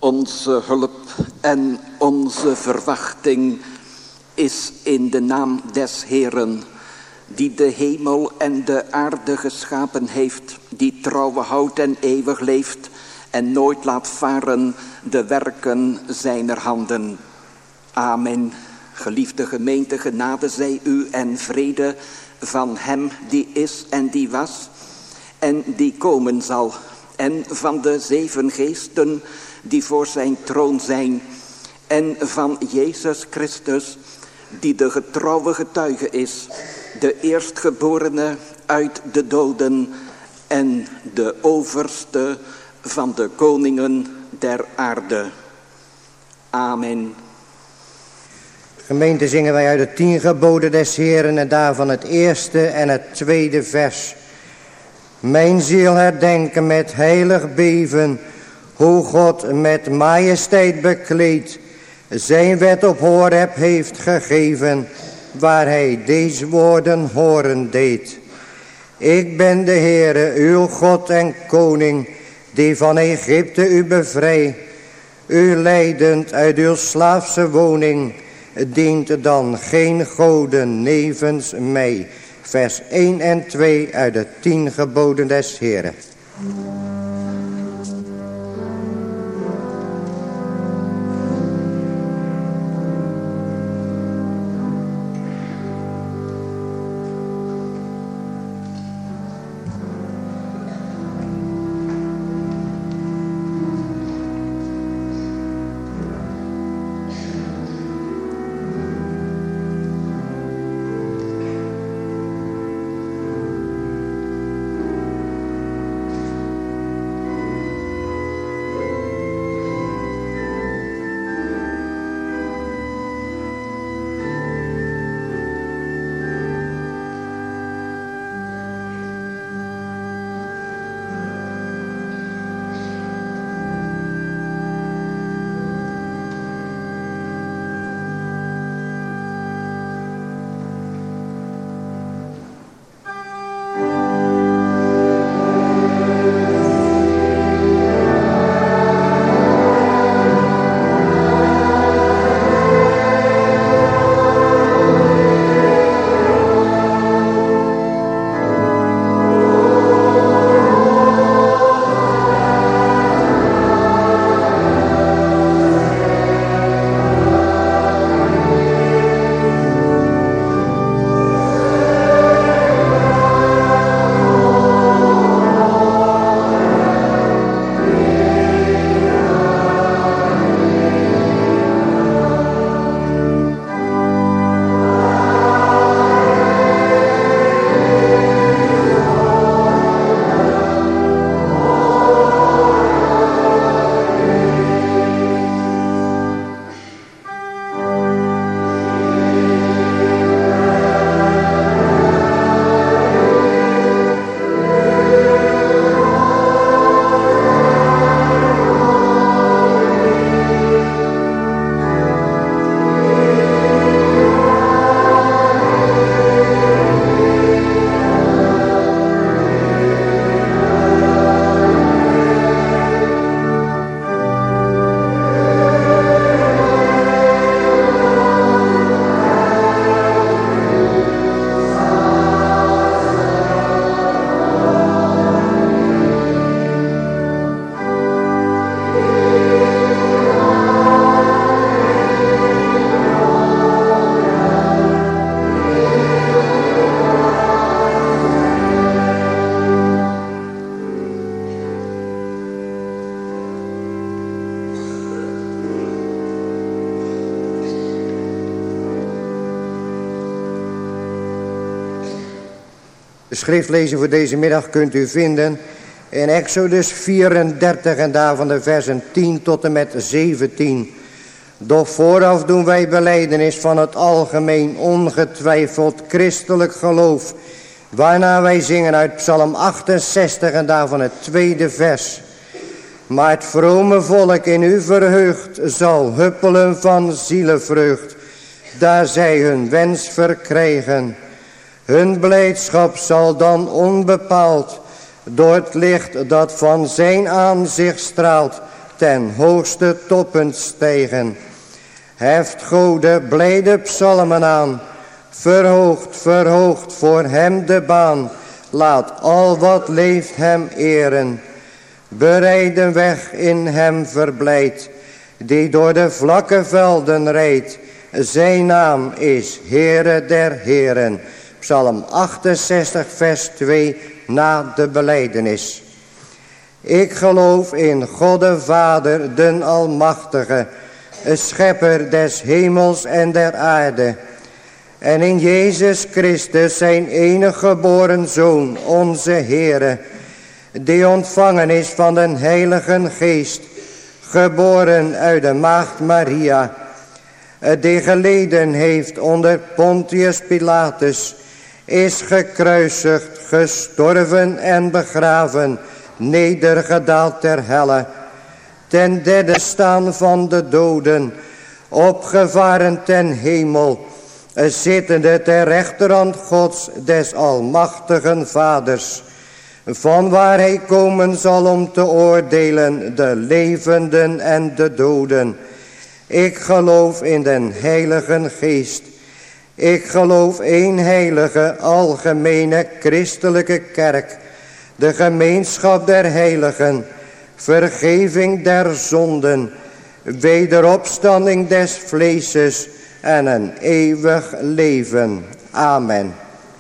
Onze hulp en onze verwachting is in de naam des Heeren, die de hemel en de aarde geschapen heeft, die trouwe houdt en eeuwig leeft en nooit laat varen de werken zijner handen. Amen. Geliefde gemeente, genade zij u en vrede van hem die is en die was en die komen zal, en van de 7 geesten die voor zijn troon zijn, en van Jezus Christus, die de getrouwe getuige is, de eerstgeborene uit de doden en de overste van de koningen der aarde. Amen. Gemeente, zingen wij uit de 10 geboden des Heeren en daarvan het eerste en het tweede vers. Mijn ziel herdenken met heilig beven, hoe God met majesteit bekleed zijn wet op Horeb heeft gegeven, waar hij deze woorden horen deed. Ik ben de Heere, uw God en koning, die van Egypte u bevrij, u leidend uit uw slaafse woning, dient dan geen goden nevens mij. Vers 1 en 2 uit de 10 geboden des Heeren. De schriftlezing voor deze middag kunt u vinden in Exodus 34 en daarvan de versen 10 tot en met 17. Doch vooraf doen wij belijdenis van het algemeen ongetwijfeld christelijk geloof, waarna wij zingen uit Psalm 68 en daarvan het tweede vers. Maar het vrome volk in u verheugd zal huppelen van zielenvreugd, daar zij hun wens verkrijgen. Hun blijdschap zal dan onbepaald door het licht dat van zijn aanzicht straalt ten hoogste toppen stijgen. Heft Gode blijde psalmen aan, verhoogd, verhoogd voor hem de baan. Laat al wat leeft hem eren, bereid een weg in hem verblijd, die door de vlakke velden rijdt. Zijn naam is Heere der Heren. Psalm 68 vers 2 na de belijdenis. Ik geloof in God de Vader, den Almachtige, schepper des hemels en der aarde. En in Jezus Christus, zijn enige geboren Zoon, onze Heere, die ontvangen is van den Heilige Geest, geboren uit de maagd Maria, die geleden heeft onder Pontius Pilatus, is gekruisigd, gestorven en begraven, nedergedaald ter helle, ten derde staan van de doden, opgevaren ten hemel, zittende ter rechterhand Gods des almachtigen Vaders, van waar hij komen zal om te oordelen de levenden en de doden. Ik geloof in den Heilige Geest. Ik geloof één heilige, algemene, christelijke kerk, de gemeenschap der heiligen, vergeving der zonden, wederopstanding des vleeses en een eeuwig leven. Amen.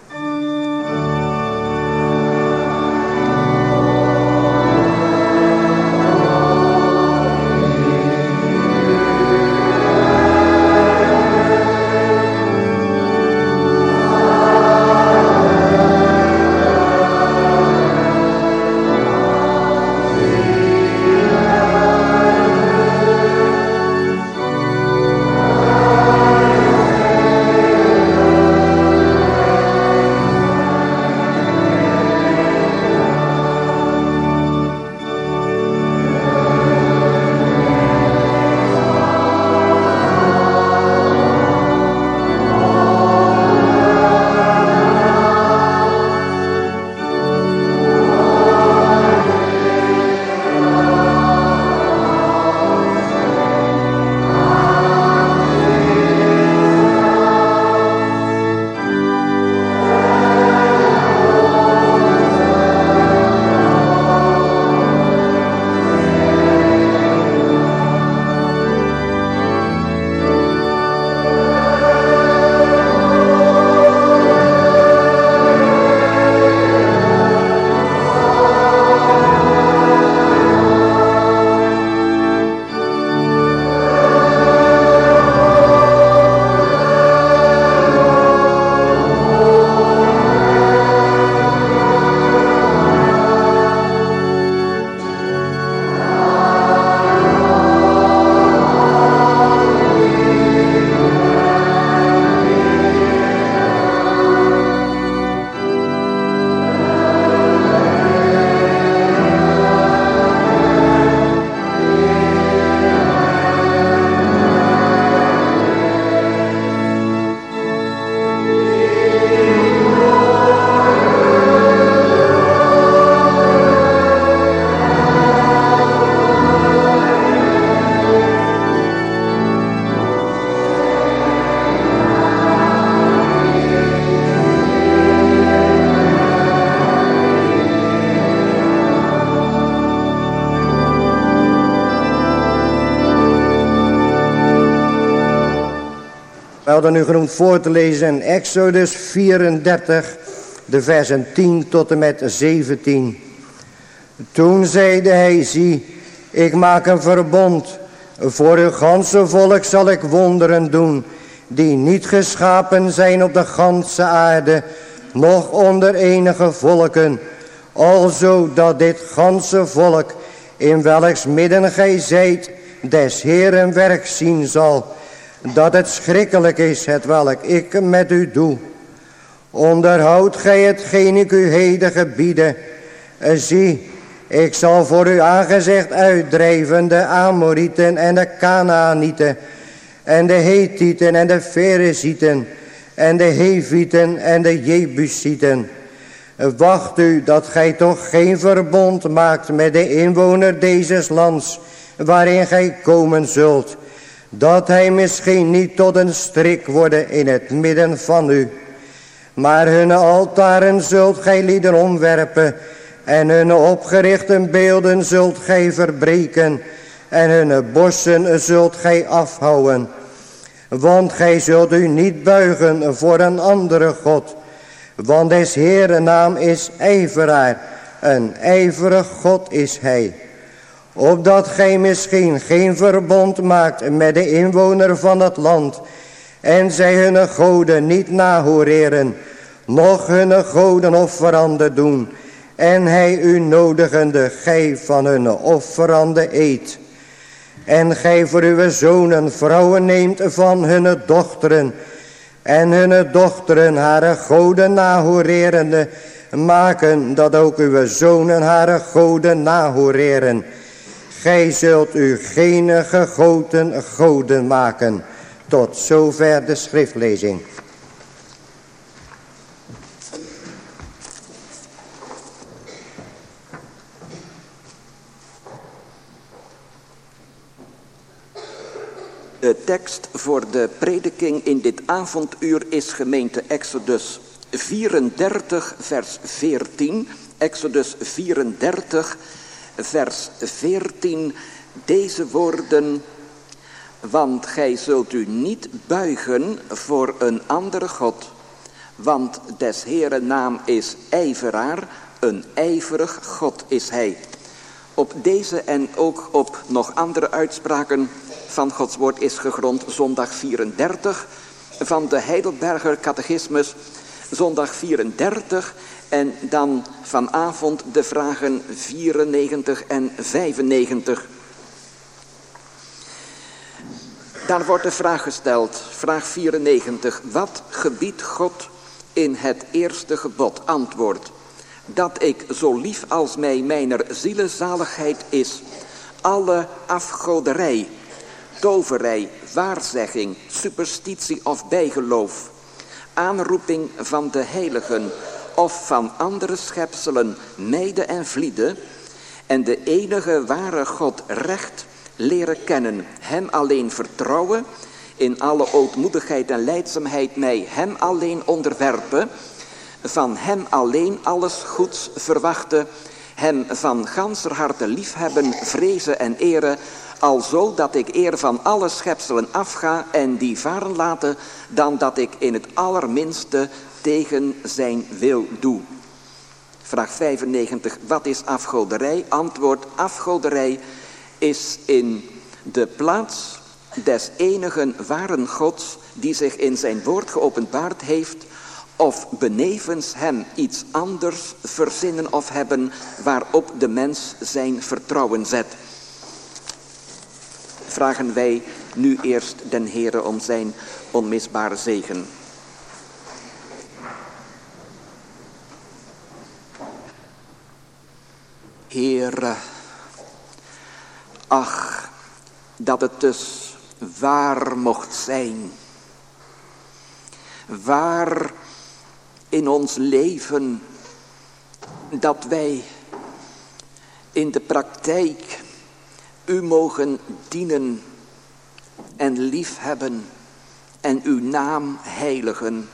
We hadden nu genoemd voor te lezen in Exodus 34, de versen 10 tot en met 17. Toen zeide hij, zie, ik maak een verbond. Voor uw ganse volk zal ik wonderen doen, die niet geschapen zijn op de ganse aarde, noch onder enige volken. Alzo dat dit ganse volk, in welks midden gij zijt, des Heeren werk zien zal, dat het schrikkelijk is, hetwelk ik met u doe. Onderhoud gij hetgeen ik u heden gebiede. Zie, ik zal voor uw aangezicht uitdrijven de Amorieten en de Kanaanieten, en de Hethieten en de Ferezieten, en de Hevieten en de Jebusieten. Wacht u dat gij toch geen verbond maakt met de inwoner dezes lands, waarin gij komen zult, dat hij misschien niet tot een strik worden in het midden van u. Maar hun altaren zult gij lieden omwerpen, en hun opgerichte beelden zult gij verbreken, en hun bossen zult gij afhouwen. Want gij zult u niet buigen voor een andere God, want des Heeren naam is ijveraar, een ijverig God is hij. Opdat gij misschien geen verbond maakt met de inwoner van het land, en zij hun goden niet nahoreren, noch hun goden offeranden doen, en hij u nodigende gij van hun offeranden eet. En gij voor uw zonen vrouwen neemt van hun dochteren, en hun dochteren haar goden nahorerende maken, dat ook uw zonen haar goden nahoreren. Gij zult u geen gegoten goden maken. Tot zover de schriftlezing. De tekst voor de prediking in dit avonduur is gemeente Exodus 34 vers 14. Exodus 34 vers 14. Deze woorden: want gij zult u niet buigen voor een andere God, want des Heeren naam is ijveraar, een ijverig God is hij. Op deze en ook op nog andere uitspraken van Gods woord is gegrond zondag 34 van de Heidelberger Catechismus, zondag 34 en dan vanavond de vragen 94 en 95. Daar wordt de vraag gesteld, vraag 94. Wat gebiedt God in het eerste gebod? Antwoord: dat ik zo lief als mij mijner zielezaligheid is, alle afgoderij, toverij, waarzegging, superstitie of bijgeloof, aanroeping van de heiligen of van andere schepselen mijde en vliede, en de enige ware God recht leren kennen, hem alleen vertrouwen, in alle ootmoedigheid en lijdzaamheid mij hem alleen onderwerpen, van hem alleen alles goeds verwachten, hem van ganser harte liefhebben, vrezen en eren, alzo dat ik eer van alle schepselen afga en die varen laten, dan dat ik in het allerminste tegen zijn wil doe. Vraag 95. Wat is afgoderij? Antwoord: afgoderij is in de plaats des enigen waren Gods die zich in zijn woord geopenbaard heeft, of benevens hem iets anders verzinnen of hebben waarop de mens zijn vertrouwen zet. Vragen wij nu eerst den Heere om zijn onmisbare zegen. Heere, ach, dat het dus waar mocht zijn. Waar in ons leven dat wij in de praktijk u mogen dienen en liefhebben en uw naam heiligen.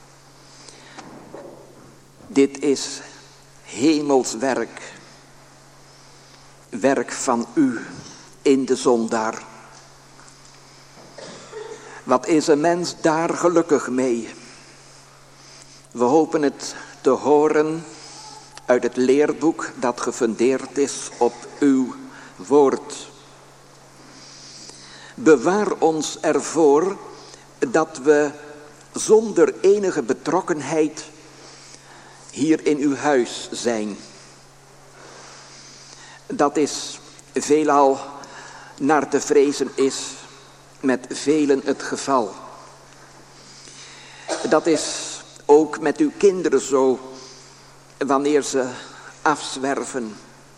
Dit is hemels werk, werk van u in de zondaar. Wat is een mens daar gelukkig mee? We hopen het te horen uit het leerboek dat gefundeerd is op uw woord. Bewaar ons ervoor dat we zonder enige betrokkenheid hier in uw huis zijn. Dat is veelal naar te vrezen is met velen het geval. Dat is ook met uw kinderen zo, wanneer ze afzwerven.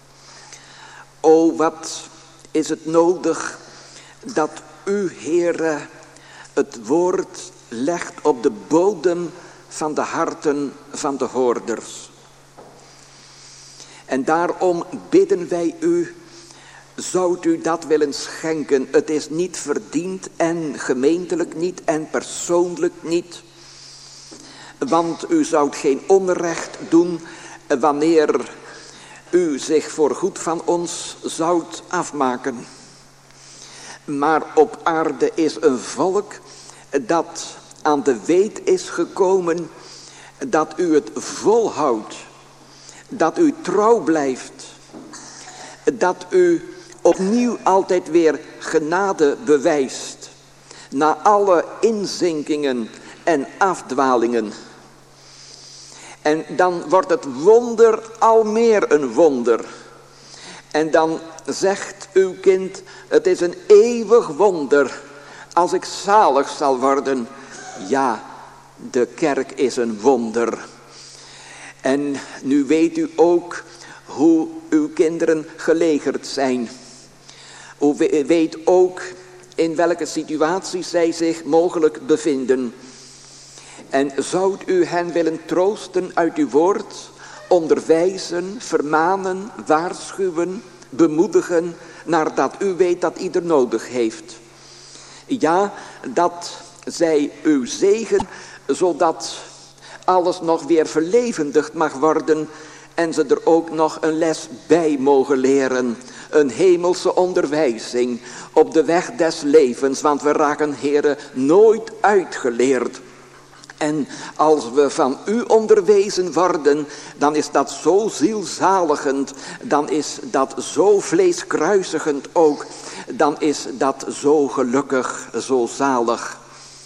O, wat is het nodig dat u, Heere, het woord legt op de bodem van de harten van de hoorders. En daarom bidden wij u Zoudt u dat willen schenken? Het is niet verdiend en gemeentelijk niet en persoonlijk niet. Want u zoudt geen onrecht doen wanneer u zich voor goed van ons zoudt afmaken. Maar op aarde is een volk dat aan de weet is gekomen dat u het volhoudt. Dat u trouw blijft. Dat u opnieuw altijd weer genade bewijst. Na alle inzinkingen en afdwalingen. En dan wordt het wonder al meer een wonder. En dan zegt uw kind, het is een eeuwig wonder als ik zalig zal worden. Ja, de kerk is een wonder. En nu weet u ook hoe uw kinderen gelegerd zijn. U weet ook in welke situaties zij zich mogelijk bevinden. En zoudt u hen willen troosten uit uw woord, onderwijzen, vermanen, waarschuwen, bemoedigen, naar dat u weet dat ieder nodig heeft. Ja, dat zij uw zegen, zodat alles nog weer verlevendigd mag worden en ze er ook nog een les bij mogen leren. Een hemelse onderwijzing op de weg des levens, want we raken, Heere, nooit uitgeleerd. En als we van u onderwezen worden, dan is dat zo zielzaligend, dan is dat zo vleeskruisigend ook, dan is dat zo gelukkig, zo zalig.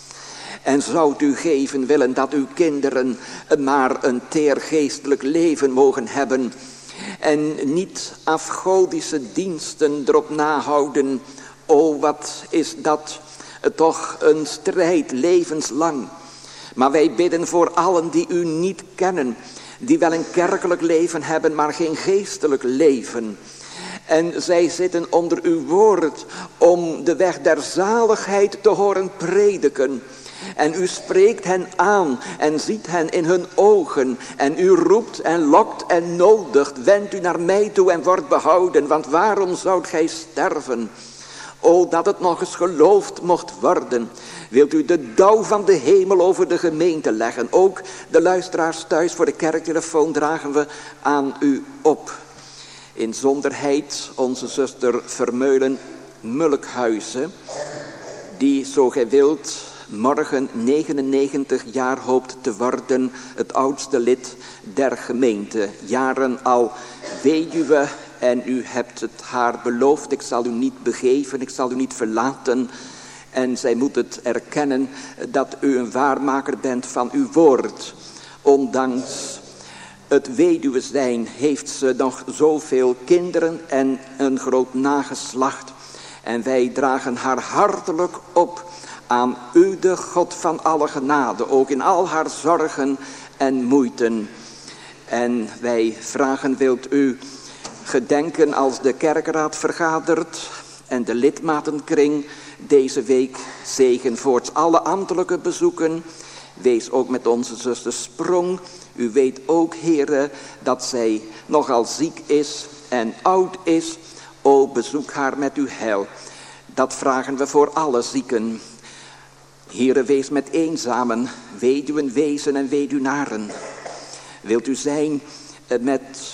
En zoudt u geven willen dat uw kinderen maar een teer geestelijk leven mogen hebben en niet afgodische diensten erop nahouden. O, wat is dat toch een strijd levenslang. Maar wij bidden voor allen die u niet kennen, die wel een kerkelijk leven hebben, maar geen geestelijk leven. En zij zitten onder uw woord om de weg der zaligheid te horen prediken. En u spreekt hen aan en ziet hen in hun ogen. En u roept en lokt en nodigt. Wendt u naar mij toe en wordt behouden. Want waarom zoudt gij sterven? O, dat het nog eens geloofd mocht worden. Wilt u de dauw van de hemel over de gemeente leggen? Ook de luisteraars thuis voor de kerktelefoon dragen we aan u op. Inzonderheid onze zuster Vermeulen Mulkhuizen, die, zo gij wilt, morgen 99 jaar hoopt te worden, het oudste lid der gemeente. Jaren al weduwe en u hebt het haar beloofd, ik zal u niet begeven, ik zal u niet verlaten. En zij moet het erkennen dat u een waarmaker bent van uw woord. Ondanks het weduwe zijn heeft ze nog zoveel kinderen en een groot nageslacht. En wij dragen haar hartelijk op aan u, de God van alle genade, ook in al haar zorgen en moeiten. En wij vragen, wilt u gedenken als de kerkraad vergadert en de lidmatenkring deze week zegen voorts alle ambtelijke bezoeken. Wees ook met onze zuster Sprong. U weet ook, Heere, dat zij nogal ziek is en oud is. O, bezoek haar met uw heil. Dat vragen we voor alle zieken. Heere, wees met eenzamen, weduwen, wezen en weduwnaren. Wilt u zijn met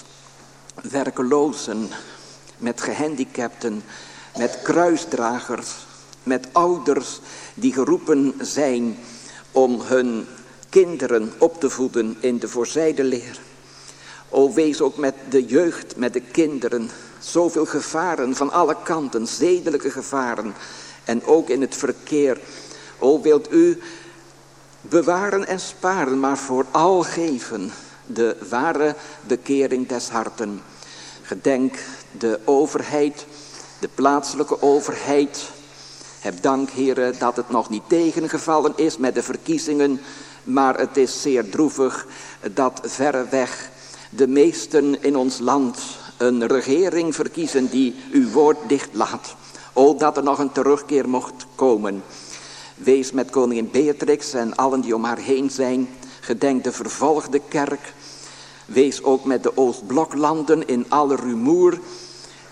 werkelozen, met gehandicapten, met kruisdragers, met ouders die geroepen zijn om hun kinderen op te voeden in de voorzijde leer. O, wees ook met de jeugd, met de kinderen. Zoveel gevaren van alle kanten, zedelijke gevaren en ook in het verkeer. O, wilt u bewaren en sparen, maar vooral geven de ware bekering des harten. Gedenk de overheid, de plaatselijke overheid. Heb dank, Heere, dat het nog niet tegengevallen is met de verkiezingen. Maar het is zeer droevig dat verreweg de meesten in ons land een regering verkiezen die uw woord dicht laat. O, dat er nog een terugkeer mocht komen. Wees met koningin Beatrix en allen die om haar heen zijn. Gedenk de vervolgde kerk. Wees ook met de Oostbloklanden in alle rumoer.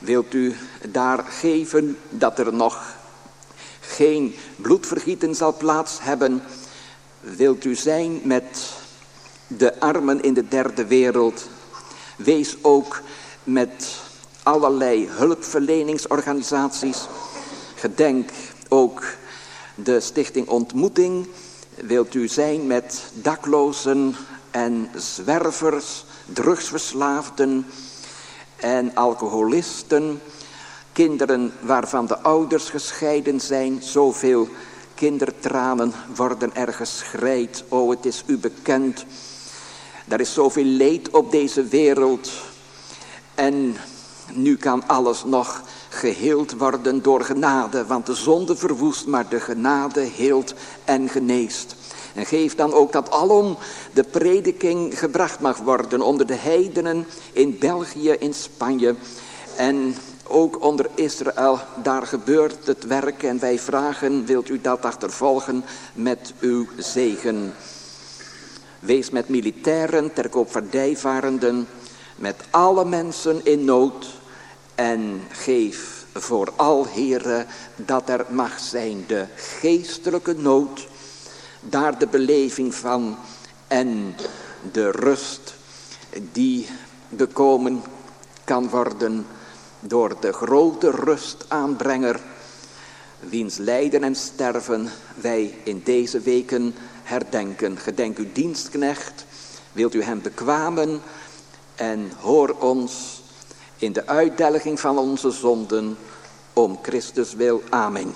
Wilt u daar geven dat er nog geen bloedvergieten zal plaats hebben? Wilt u zijn met de armen in de derde wereld? Wees ook met allerlei hulpverleningsorganisaties. Gedenk ook de Stichting Ontmoeting. Wilt u zijn met daklozen en zwervers, drugsverslaafden en alcoholisten, kinderen waarvan de ouders gescheiden zijn. Zoveel kindertranen worden er geschreid. O, het is u bekend. Er is zoveel leed op deze wereld. En nu kan alles nog geheeld worden door genade. Want de zonde verwoest, maar de genade heelt en geneest. En geef dan ook dat alom de prediking gebracht mag worden onder de heidenen in België, in Spanje en ook onder Israël. Daar gebeurt het werk en wij vragen, wilt u dat achtervolgen met uw zegen. Wees met militairen, ter koopvaardijvarenden, met alle mensen in nood en geef vooral, Heere, dat er mag zijn de geestelijke nood, daar de beleving van en de rust die bekomen kan worden door de grote rustaanbrenger, wiens lijden en sterven wij in deze weken herdenken. Gedenk uw dienstknecht, wilt u hem bekwamen en hoor ons in de uitdelging van onze zonden om Christus wil. Amen.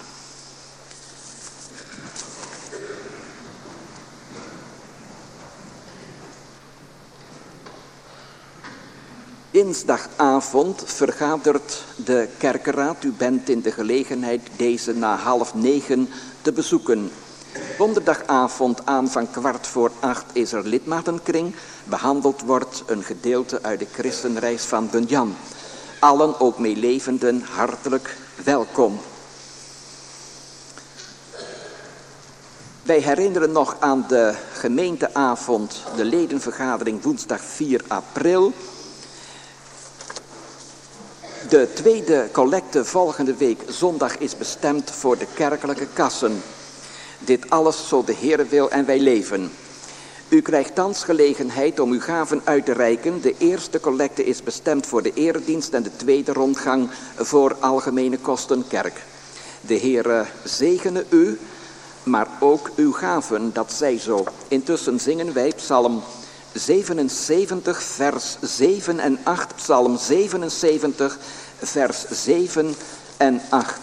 Dinsdagavond vergadert de kerkenraad. U bent in de gelegenheid deze na 20:30 te bezoeken. Donderdagavond aan van 7:15 is er lidmatenkring. Behandeld wordt een gedeelte uit de christenreis van Bunyan. Allen, ook meelevenden, hartelijk welkom. Wij herinneren nog aan de gemeenteavond, de ledenvergadering woensdag 4 april. De tweede collecte volgende week zondag is bestemd voor de kerkelijke kassen. Dit alles zo de Heere wil en wij leven. U krijgt thans gelegenheid om uw gaven uit te reiken. De eerste collecte is bestemd voor de eredienst en de tweede rondgang voor algemene kosten kerk. De Heere zegene u, maar ook uw gaven, dat zij zo. Intussen zingen wij psalm 77 vers 7 en 8. Psalm 77 vers 7 en 8.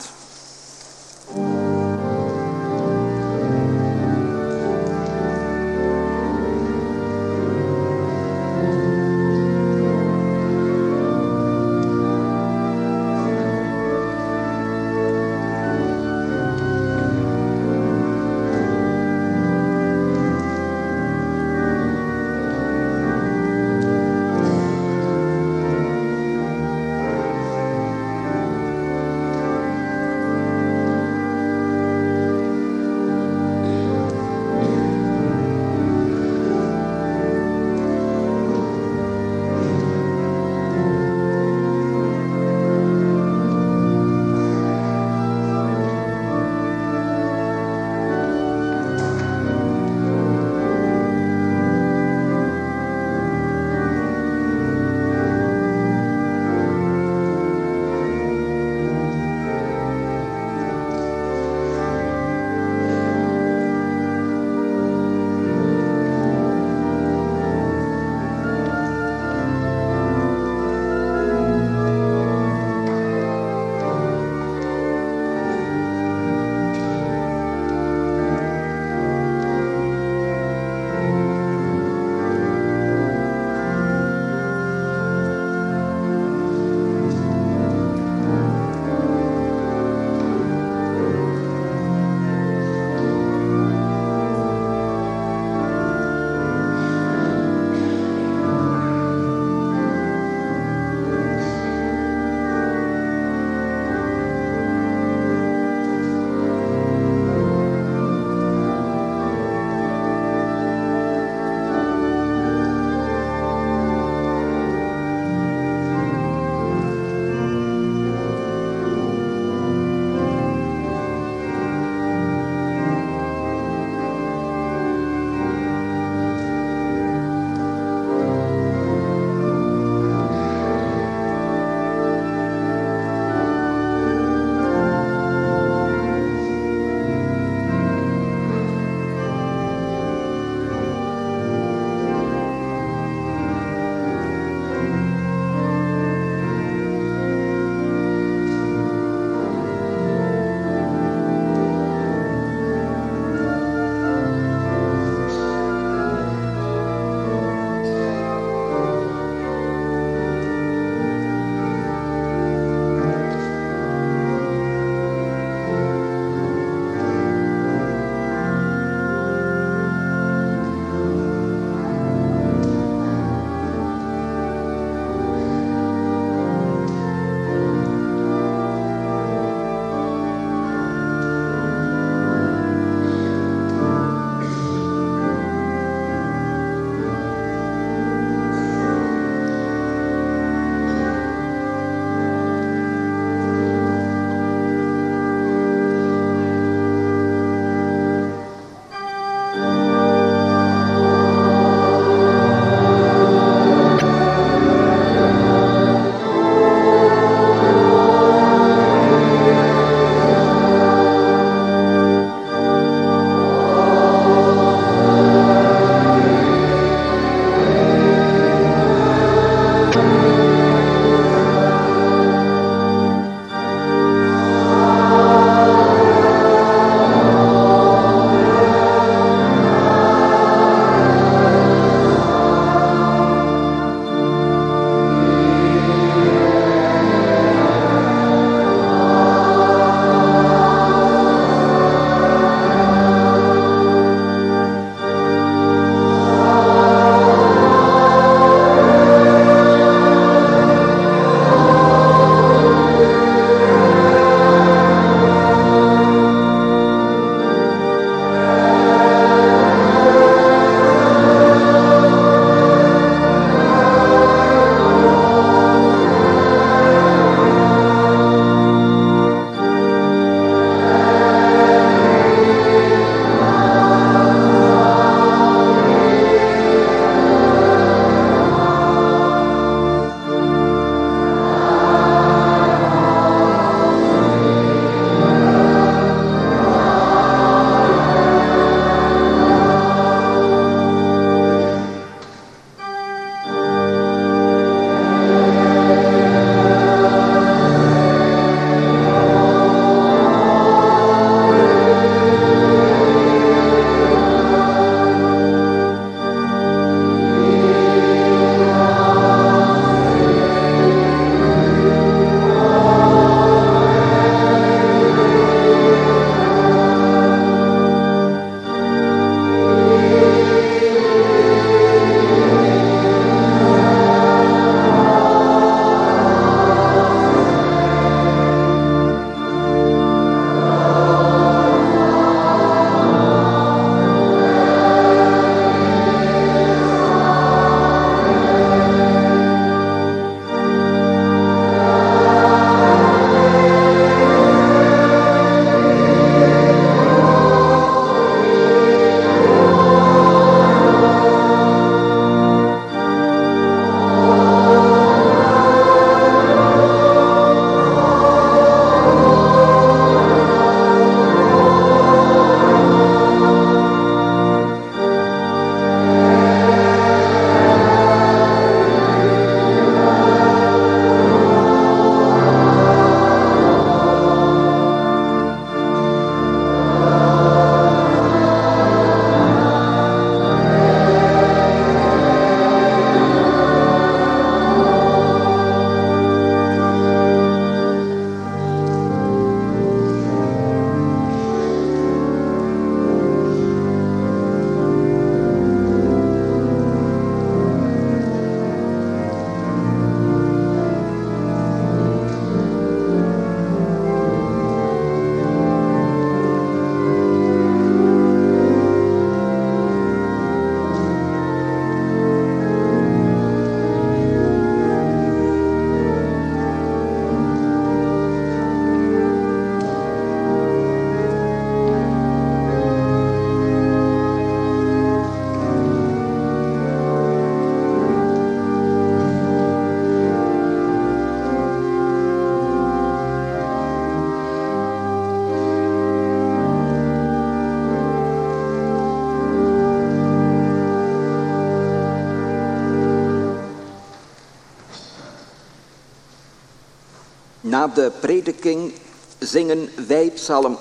Na de prediking zingen wij psalm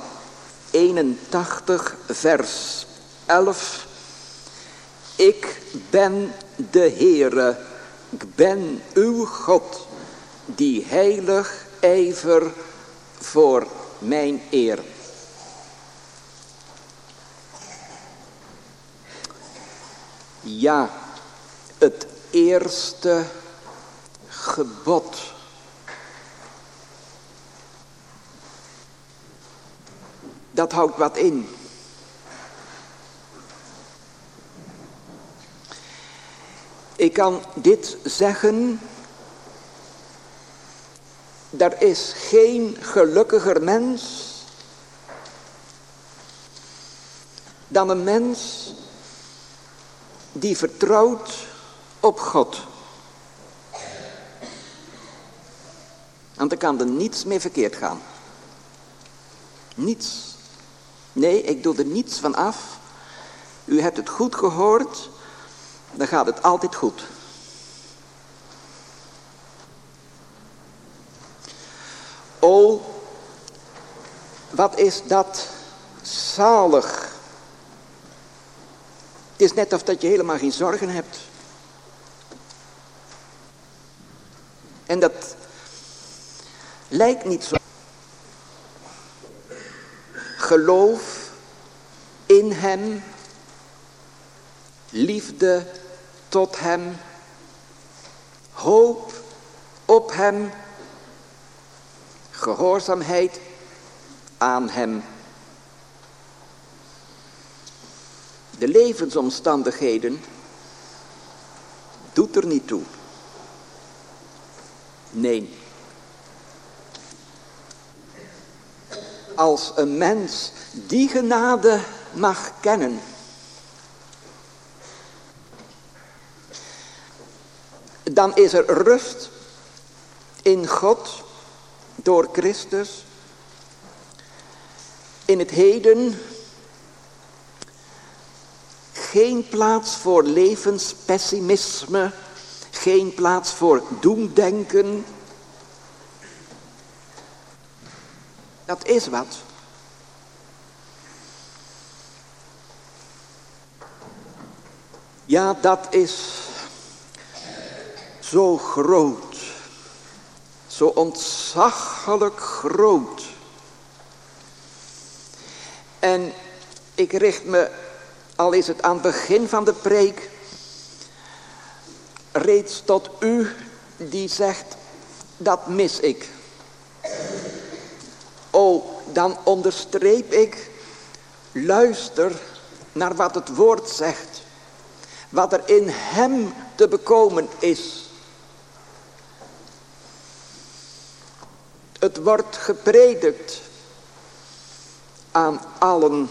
81 vers 11. Ik ben de Heere, ik ben uw God, die heilig ijver voor mijn eer. Ja, het eerste gebod. Dat houdt wat in. Ik kan dit zeggen. Er is geen gelukkiger mens dan een mens die vertrouwt op God. Want dan kan er niets meer verkeerd gaan. Niets. Nee, ik doe er niets van af. U hebt het goed gehoord, dan gaat het altijd goed. O, wat is dat zalig. Het is net of dat je helemaal geen zorgen hebt. En dat lijkt niet zo. Geloof in hem, liefde tot hem, hoop op hem, gehoorzaamheid aan hem. De levensomstandigheden doet er niet toe. Nee. Als een mens die genade mag kennen, dan is er rust in God door Christus. In het heden geen plaats voor levenspessimisme, geen plaats voor doemdenken. Dat is wat. Ja, dat is zo groot, zo ontzaglijk groot. En ik richt me, al is het aan het begin van de preek, reeds tot u die zegt, dat mis ik. O, dan onderstreep ik, luister naar wat het woord zegt. Wat er in hem te bekomen is. Het wordt gepredikt aan allen.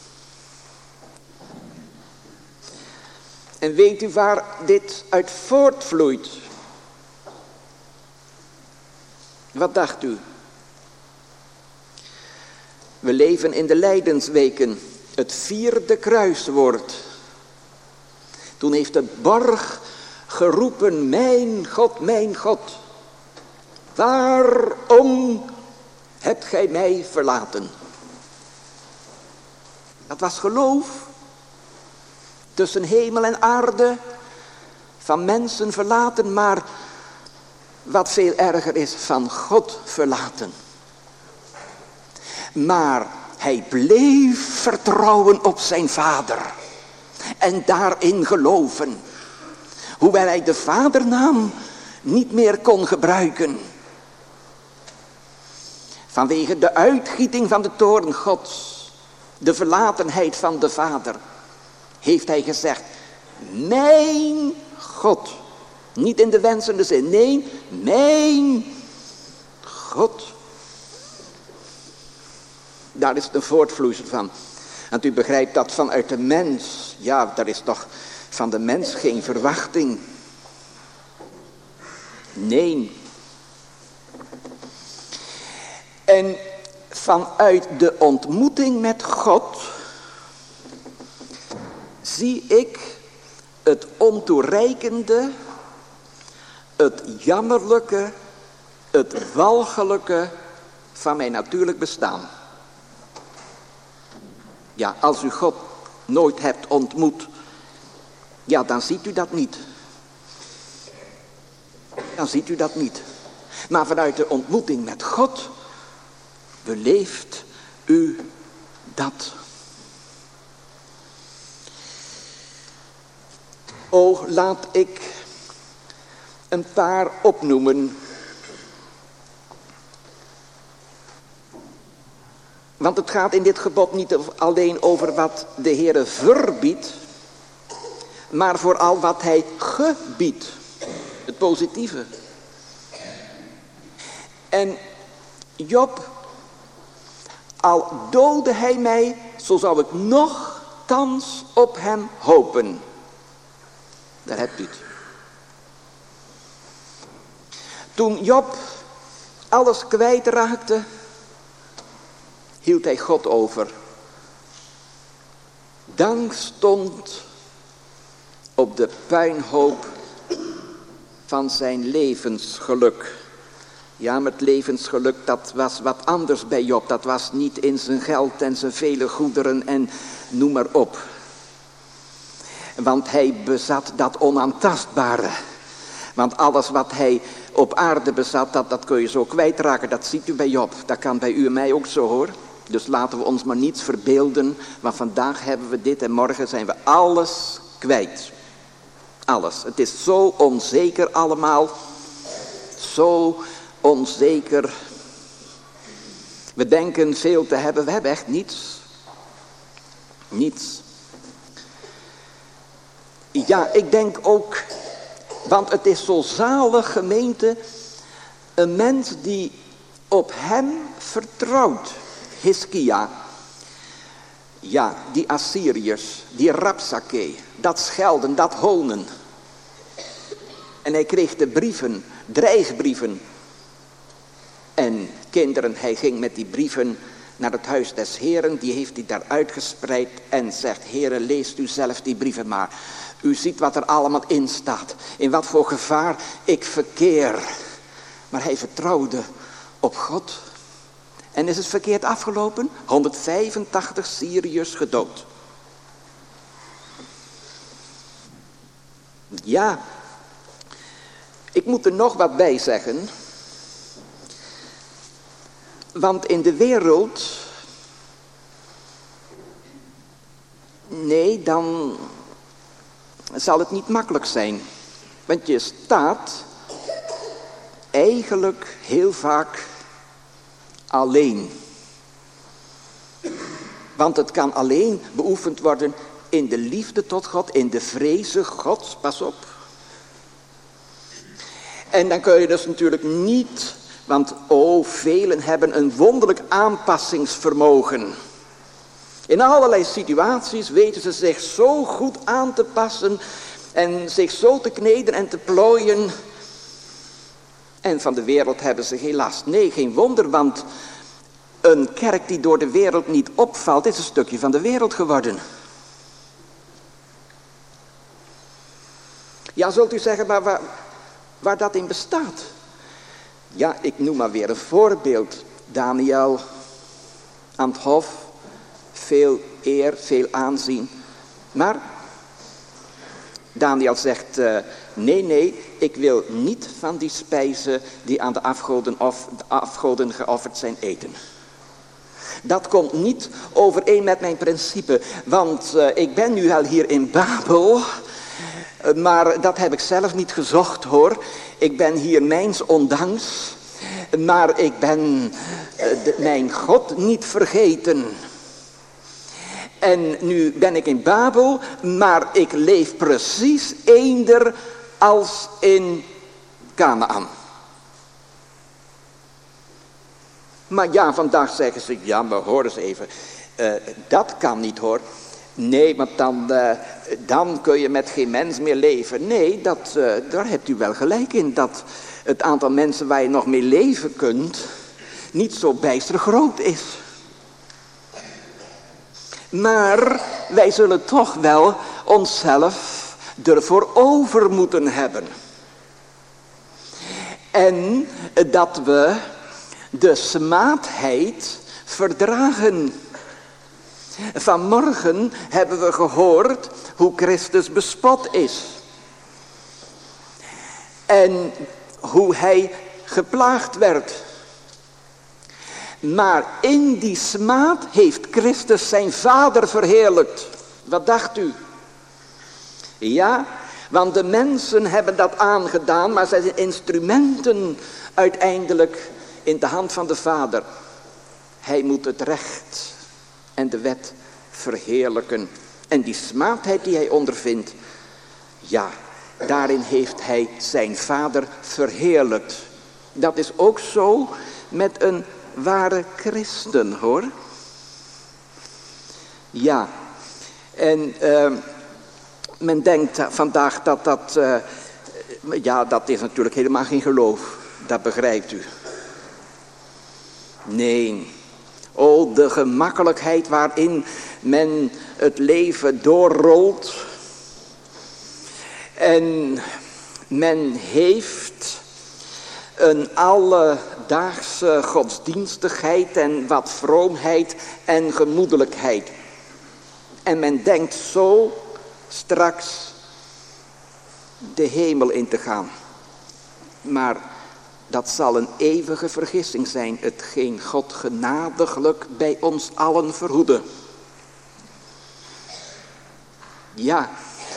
En weet u waar dit uit voortvloeit? Wat dacht u? We leven in de lijdensweken, het 4e kruiswoord. Toen heeft de borg geroepen, mijn God, waarom hebt gij mij verlaten? Dat was geloof, tussen hemel en aarde, van mensen verlaten, maar wat veel erger is, van God verlaten. Maar hij bleef vertrouwen op zijn vader. En daarin geloven. Hoewel hij de vadernaam niet meer kon gebruiken. Vanwege de uitgieting van de toorn Gods. De verlatenheid van de vader. Heeft hij gezegd. Mijn God. Niet in de wensende zin. Nee, mijn God. Daar is een voortvloeisel van. Want u begrijpt dat vanuit de mens. Ja, daar is toch van de mens geen verwachting. Nee. En vanuit de ontmoeting met God zie ik het ontoereikende, het jammerlijke het walgelijke van mijn natuurlijk bestaan. Ja, als u God nooit hebt ontmoet, ja, dan ziet u dat niet. Dan ziet u dat niet. Maar vanuit de ontmoeting met God beleeft u dat. O, laat ik een paar opnoemen. Want het gaat in dit gebod niet alleen over wat de Heere verbiedt, maar vooral wat hij gebiedt. Het positieve. En Job, al doodde hij mij, zo zou ik nochtans op hem hopen. Daar hebt u het. Toen Job alles kwijtraakte, hield hij God over. Dank stond op de puinhoop van zijn levensgeluk. Ja, met levensgeluk, dat was wat anders bij Job. Dat was niet in zijn geld en zijn vele goederen en noem maar op. Want hij bezat dat onaantastbare. Want alles wat hij op aarde bezat, dat kun je zo kwijtraken. Dat ziet u bij Job. Dat kan bij u en mij ook zo, hoor. Dus laten we ons maar niets verbeelden. Want vandaag hebben we dit en morgen zijn we alles kwijt. Alles. Het is zo onzeker allemaal. Zo onzeker. We denken veel te hebben. We hebben echt niets. Niets. Ja, ik denk ook, want het is zo zalig, gemeente, een mens die op hem vertrouwt. Hiskia. Ja, die Assyriërs, die Rapsake, dat schelden, dat honen. En hij kreeg de brieven, dreigbrieven. En kinderen, hij ging met die brieven naar het huis des Heren, die heeft hij daar uitgespreid en zegt, Heere, leest u zelf die brieven maar. U ziet wat er allemaal in staat, in wat voor gevaar ik verkeer. Maar hij vertrouwde op God. En is het verkeerd afgelopen? 185 Syriërs gedood. Ja, ik moet er nog wat bij zeggen. Want in de wereld, nee, dan zal het niet makkelijk zijn. Want je staat eigenlijk heel vaak alleen. Want het kan alleen beoefend worden in de liefde tot God, in de vreze Gods, pas op. En dan kun je dus natuurlijk niet, want velen hebben een wonderlijk aanpassingsvermogen. In allerlei situaties weten ze zich zo goed aan te passen en zich zo te kneden en te plooien. En van de wereld hebben ze geen last. Nee, geen wonder, want een kerk die door de wereld niet opvalt, is een stukje van de wereld geworden. Ja, zult u zeggen, maar waar dat in bestaat? Ja, ik noem maar weer een voorbeeld. Daniel aan het hof, veel eer, veel aanzien. Maar Daniel zegt, nee, ik wil niet van die spijzen die aan de afgoden geofferd zijn eten. Dat komt niet overeen met mijn principe, want ik ben nu al hier in Babel, maar dat heb ik zelf niet gezocht, hoor. Ik ben hier mijns ondanks, maar ik ben mijn God niet vergeten. En nu ben ik in Babel, maar ik leef precies eender als in Kanaan. Maar ja, vandaag zeggen ze, ja, maar hoor eens even, dat kan niet, hoor. Nee, want dan kun je met geen mens meer leven. Nee, daar hebt u wel gelijk in, dat het aantal mensen waar je nog mee leven kunt niet zo bijster groot is. Maar wij zullen toch wel onszelf ervoor over moeten hebben. En dat we de smaadheid verdragen. Vanmorgen hebben we gehoord hoe Christus bespot is. En hoe hij geplaagd werd. Maar in die smaad heeft Christus zijn Vader verheerlijkt. Wat dacht u? Ja, want de mensen hebben dat aangedaan, maar zij zijn instrumenten uiteindelijk in de hand van de Vader. Hij moet het recht en de wet verheerlijken. En die smaadheid die hij ondervindt, ja, daarin heeft hij zijn Vader verheerlijkt. Dat is ook zo met een ware christen, hoor. Ja, en men denkt vandaag dat is natuurlijk helemaal geen geloof. Dat begrijpt u. Nee. Oh, de gemakkelijkheid waarin men het leven doorrolt. En men heeft een alledaagse godsdienstigheid en wat vroomheid en gemoedelijkheid. En men denkt zo straks de hemel in te gaan. Maar dat zal een eeuwige vergissing zijn, hetgeen God genadiglijk bij ons allen verhoede. Ja.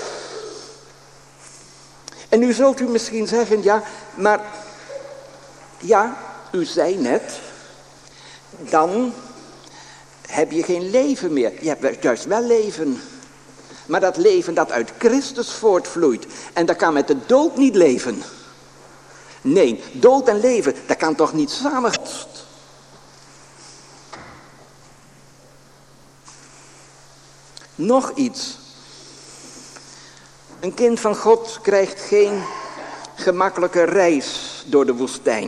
En nu zult u misschien zeggen, ja, maar ja, u zei net, dan heb je geen leven meer. Je hebt juist wel leven. Maar dat leven dat uit Christus voortvloeit. En dat kan met de dood niet leven. Nee, dood en leven, dat kan toch niet samen. Nog iets. Een kind van God krijgt geen gemakkelijke reis door de woestijn.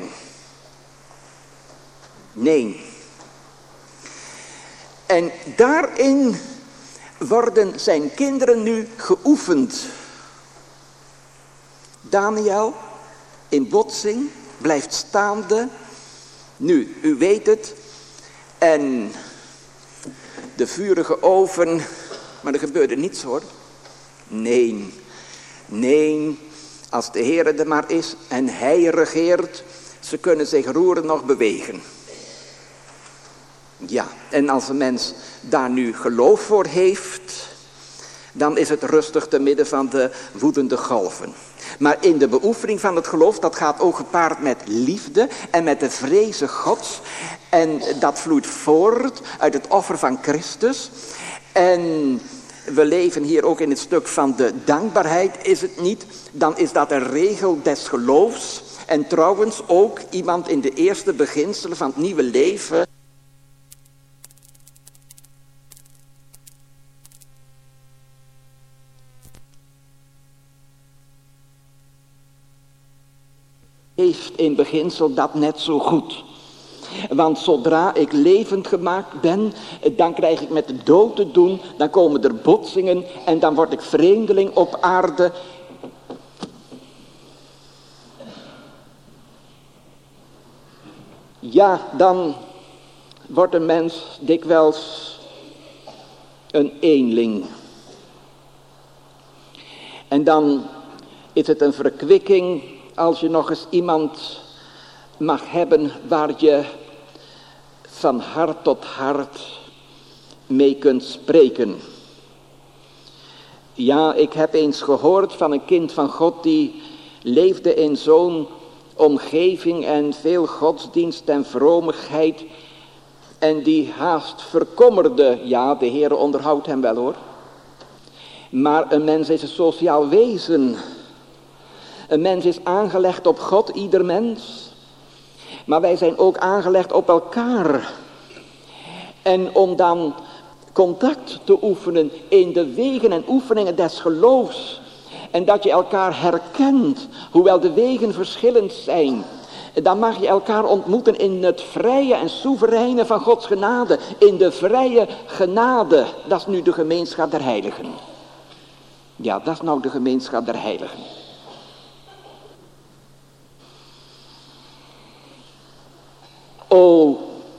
Nee. En daarin worden zijn kinderen nu geoefend. Daniel in botsing blijft staande. Nu, u weet het. En de vurige oven, maar er gebeurde niets hoor. Nee, als de Heer er maar is en hij regeert, ze kunnen zich roeren nog bewegen. Ja, en als een mens daar nu geloof voor heeft, dan is het rustig te midden van de woedende golven. Maar in de beoefening van het geloof, dat gaat ook gepaard met liefde en met de vreze Gods. En dat vloeit voort uit het offer van Christus. En we leven hier ook in het stuk van de dankbaarheid, is het niet? Dan is dat een regel des geloofs. En trouwens ook iemand in de eerste beginselen van het nieuwe leven. Heeft in beginsel dat net zo goed. Want zodra ik levend gemaakt ben, dan krijg ik met de dood te doen. Dan komen er botsingen en dan word ik vreemdeling op aarde. Ja, dan wordt een mens dikwijls een eenling. En dan is het een verkwikking als je nog eens iemand mag hebben waar je van hart tot hart mee kunt spreken. Ja, ik heb eens gehoord van een kind van God die leefde in zo'n omgeving en veel godsdienst en vromigheid en die haast verkommerde. Ja, de Heere onderhoudt hem wel hoor. Maar een mens is een sociaal wezen. Een mens is aangelegd op God, ieder mens. Maar wij zijn ook aangelegd op elkaar. En om dan contact te oefenen in de wegen en oefeningen des geloofs. En dat je elkaar herkent, hoewel de wegen verschillend zijn. Dan mag je elkaar ontmoeten in het vrije en soevereine van Gods genade. In de vrije genade. Dat is nu de gemeenschap der heiligen. Ja, dat is nou de gemeenschap der heiligen. O,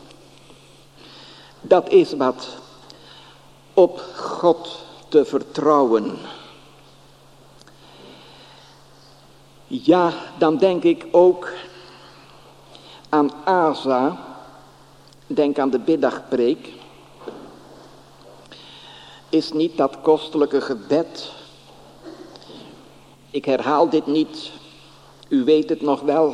dat is wat, op God te vertrouwen. Ja, dan denk ik ook aan Asa, denk aan de middagpreek. Is niet dat kostelijke gebed. Ik herhaal dit niet, u weet het nog wel.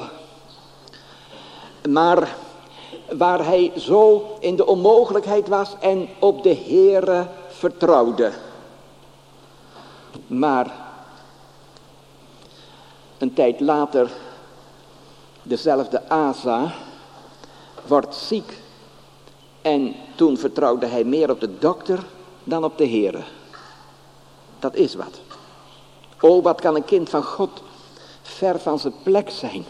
Maar waar hij zo in de onmogelijkheid was en op de Heere vertrouwde. Maar een tijd later, dezelfde Asa wordt ziek. En toen vertrouwde hij meer op de dokter dan op de Heere. Dat is wat. O, wat kan een kind van God ver van zijn plek zijn.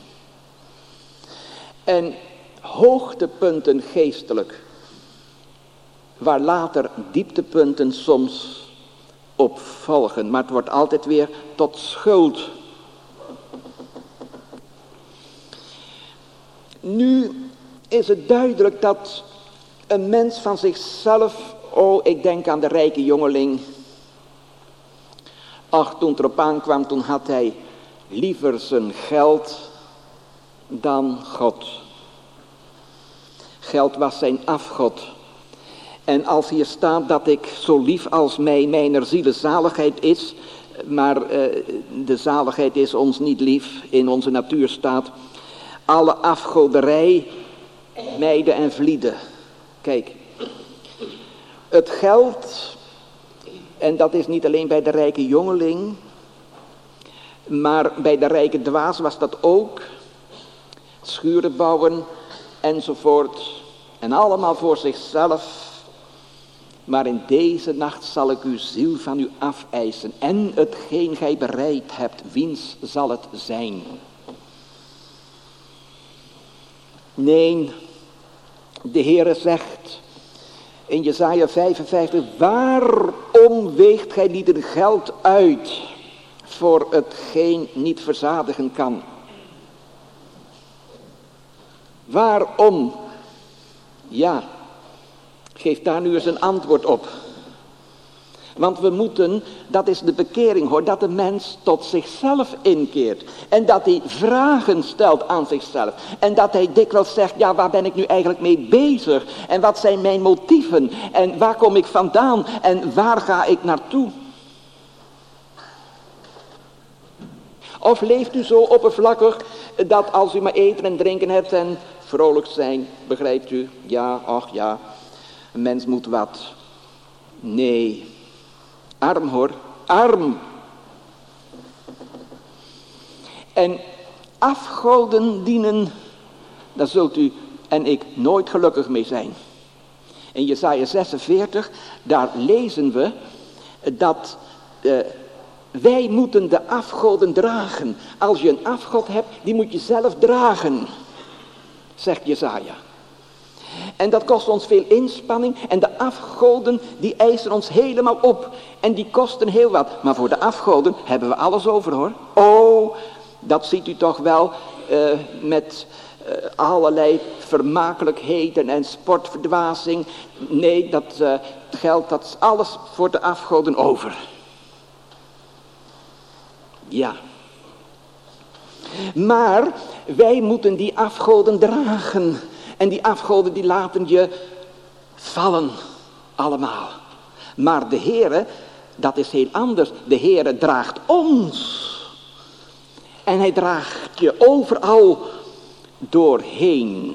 En hoogtepunten geestelijk, waar later dieptepunten soms op volgen. Maar het wordt altijd weer tot schuld. Nu is het duidelijk dat een mens van zichzelf, ik denk aan de rijke jongeling. Ach, toen het erop aankwam, toen had hij liever zijn geld dan God. Geld was zijn afgod. En als hier staat dat ik zo lief als mij mijner ziele zaligheid is, maar de zaligheid is ons niet lief, in onze natuur staat, alle afgoderij mijden en vlieden. Kijk, het geld, en dat is niet alleen bij de rijke jongeling, maar bij de rijke dwaas was dat ook. Schuren bouwen enzovoort. En allemaal voor zichzelf. Maar in deze nacht zal ik uw ziel van u afeisen. En hetgeen gij bereid hebt, wiens zal het zijn? Nee, de Heere zegt in Jesaja 55, waarom weegt gij lieden geld uit voor hetgeen niet verzadigen kan? Waarom? Ja, geef daar nu eens een antwoord op. Want we moeten, dat is de bekering hoor, dat de mens tot zichzelf inkeert. En dat hij vragen stelt aan zichzelf. En dat hij dikwijls zegt, ja, waar ben ik nu eigenlijk mee bezig? En wat zijn mijn motieven? En waar kom ik vandaan? En waar ga ik naartoe? Of leeft u zo oppervlakkig dat als u maar eten en drinken hebt en vrolijk zijn, begrijpt u? Ja, ach ja, een mens moet wat. Nee, arm hoor, arm. En afgoden dienen, daar zult u en ik nooit gelukkig mee zijn. In Jesaja 46, daar lezen we dat wij moeten de afgoden dragen. Als je een afgod hebt, die moet je zelf dragen, zegt Jesaja. En dat kost ons veel inspanning. En de afgoden, die eisen ons helemaal op. En die kosten heel wat. Maar voor de afgoden hebben we alles over hoor. Oh, dat ziet u toch wel met allerlei vermakelijkheden en sportverdwazing. Nee, dat geld, dat is alles voor de afgoden over. Ja. Maar wij moeten die afgoden dragen. En die afgoden die laten je vallen. Allemaal. Maar de Heere, dat is heel anders. De Heere draagt ons. En hij draagt je overal doorheen.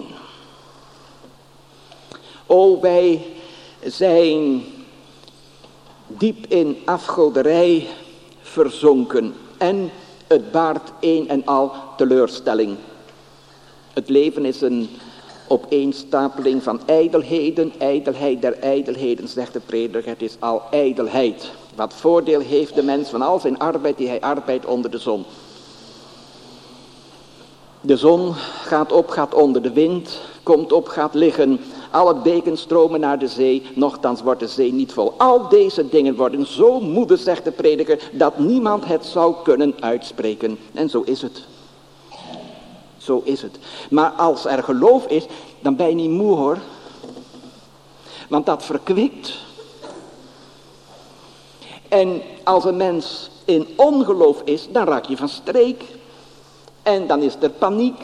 O, wij zijn diep in afgoderij verzonken. En het baart een en al teleurstelling. Het leven is een opeenstapeling van ijdelheden. Ijdelheid der ijdelheden, zegt de prediker. Het is al ijdelheid. Wat voordeel heeft de mens van al zijn arbeid die hij arbeidt onder de zon. De zon gaat op, gaat onder, de wind komt op, gaat liggen. Alle beken stromen naar de zee, nochtans wordt de zee niet vol. Al deze dingen worden zo moede, zegt de prediker, dat niemand het zou kunnen uitspreken. En zo is het. Zo is het. Maar als er geloof is, dan ben je niet moe hoor. Want dat verkwikt. En als een mens in ongeloof is, dan raak je van streek. En dan is er paniek.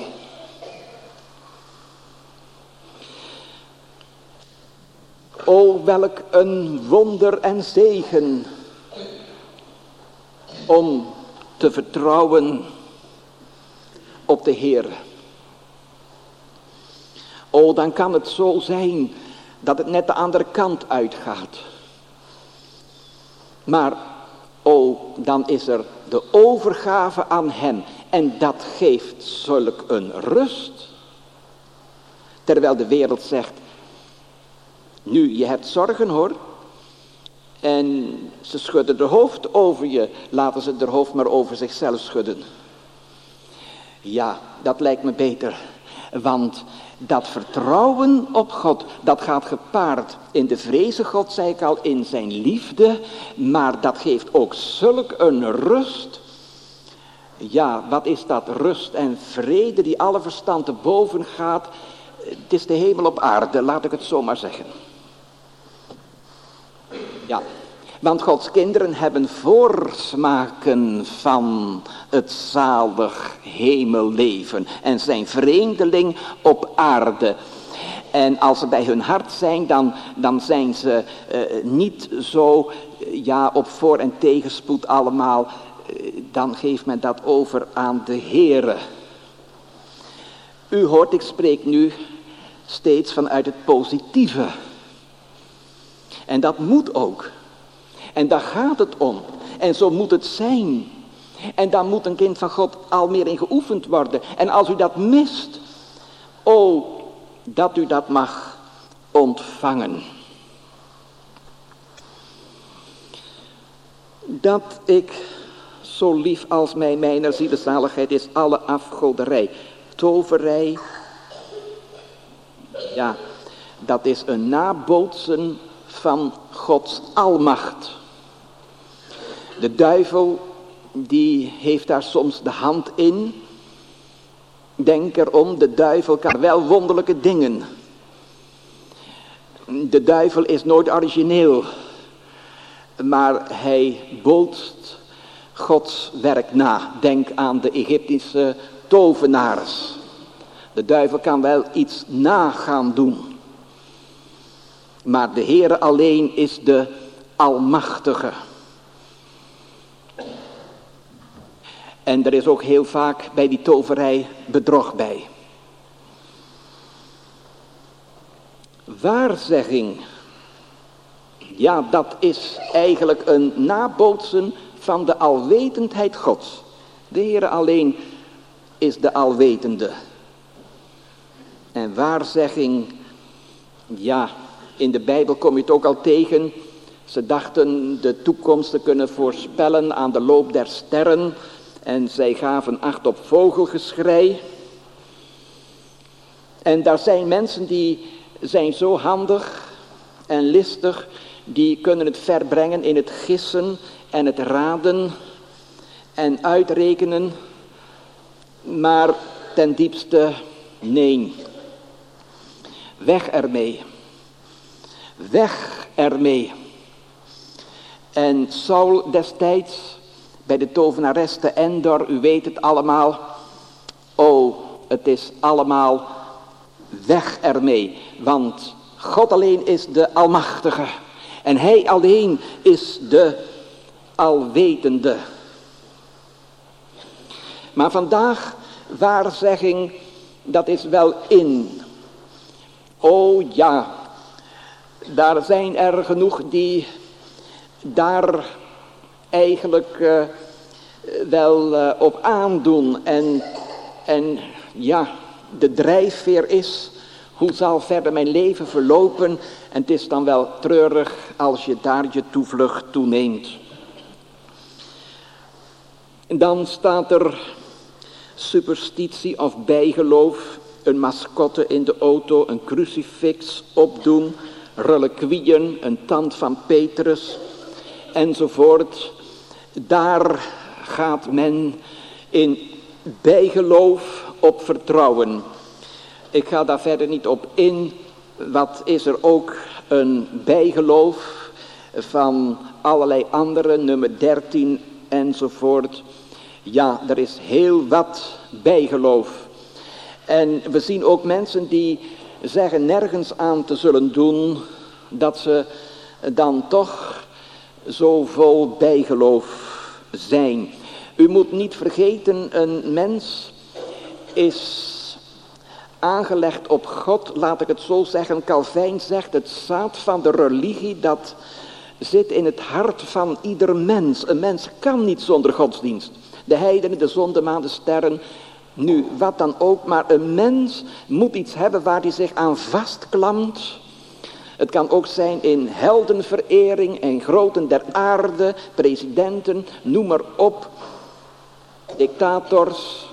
O, welk een wonder en zegen om te vertrouwen op de Heer. O, dan kan het zo zijn dat het net de andere kant uitgaat. Maar, o, dan is er de overgave aan hem. En dat geeft zulk een rust. Terwijl de wereld zegt, nu, je hebt zorgen hoor. En ze schudden de hoofd over je. Laten ze de hoofd maar over zichzelf schudden. Ja, dat lijkt me beter. Want dat vertrouwen op God, dat gaat gepaard in de vreze God, zei ik al, in zijn liefde. Maar dat geeft ook zulk een rust. Ja, wat is dat? Rust en vrede die alle verstand te boven gaat. Het is de hemel op aarde, laat ik het zo maar zeggen. Ja, want Gods kinderen hebben voorsmaken van het zalig hemelleven en zijn vreemdeling op aarde. En als ze bij hun hart zijn, dan zijn ze niet zo op voor- en tegenspoed allemaal. Dan geeft men dat over aan de Heere. U hoort, ik spreek nu steeds vanuit het positieve. En dat moet ook. En daar gaat het om. En zo moet het zijn. En daar moet een kind van God al meer in geoefend worden. En als u dat mist, o, dat u dat mag ontvangen. Dat ik zo lief als mij mijner zielezaligheid is alle afgoderij, toverij. Ja, dat is een nabootsen van Gods almacht. De duivel, die heeft daar soms de hand in. Denk erom, de duivel kan wel wonderlijke dingen. De duivel is nooit origineel. Maar hij bootst Gods werk na. Denk aan de Egyptische tovenaars. De duivel kan wel iets na gaan doen. Maar de Heere alleen is de Almachtige. En er is ook heel vaak bij die toverij bedrog bij. Waarzegging. Ja, dat is eigenlijk een nabootsen van de alwetendheid Gods. De Heere alleen is de alwetende. En waarzegging, ja, in de Bijbel kom je het ook al tegen. Ze dachten de toekomst te kunnen voorspellen aan de loop der sterren. En zij gaven acht op vogelgeschrei. En daar zijn mensen die zijn zo handig en listig. Die kunnen het verbrengen in het gissen en het raden en uitrekenen. Maar ten diepste, nee. Weg ermee. Weg ermee. En Saul destijds bij de tovenares te Endor, u weet het allemaal. Oh, het is allemaal weg ermee. Want God alleen is de Almachtige. En hij alleen is de Alwetende. Maar vandaag, waarzegging, dat is wel in. Oh ja, daar zijn er genoeg die daar eigenlijk wel op aandoen. En ja, de drijfveer is, hoe zal verder mijn leven verlopen? En het is dan wel treurig als je daar je toevlucht toeneemt. En dan staat er superstitie of bijgeloof, een mascotte in de auto, een crucifix opdoen, reliquieën, een tand van Petrus enzovoort. Daar gaat men in bijgeloof op vertrouwen. Ik ga daar verder niet op in. Wat is er ook een bijgeloof van allerlei andere, nummer 13 enzovoort. Ja, er is heel wat bijgeloof. En we zien ook mensen die zeggen nergens aan te zullen doen, dat ze dan toch zo vol bijgeloof zijn. U moet niet vergeten, een mens is aangelegd op God, laat ik het zo zeggen. Calvijn zegt, het zaad van de religie, dat zit in het hart van ieder mens. Een mens kan niet zonder godsdienst. De heidenen, de zon, de maan, de sterren, nu wat dan ook. Maar een mens moet iets hebben waar hij zich aan vastklampt. Het kan ook zijn in heldenverering en groten der aarde, presidenten, noem maar op, dictators.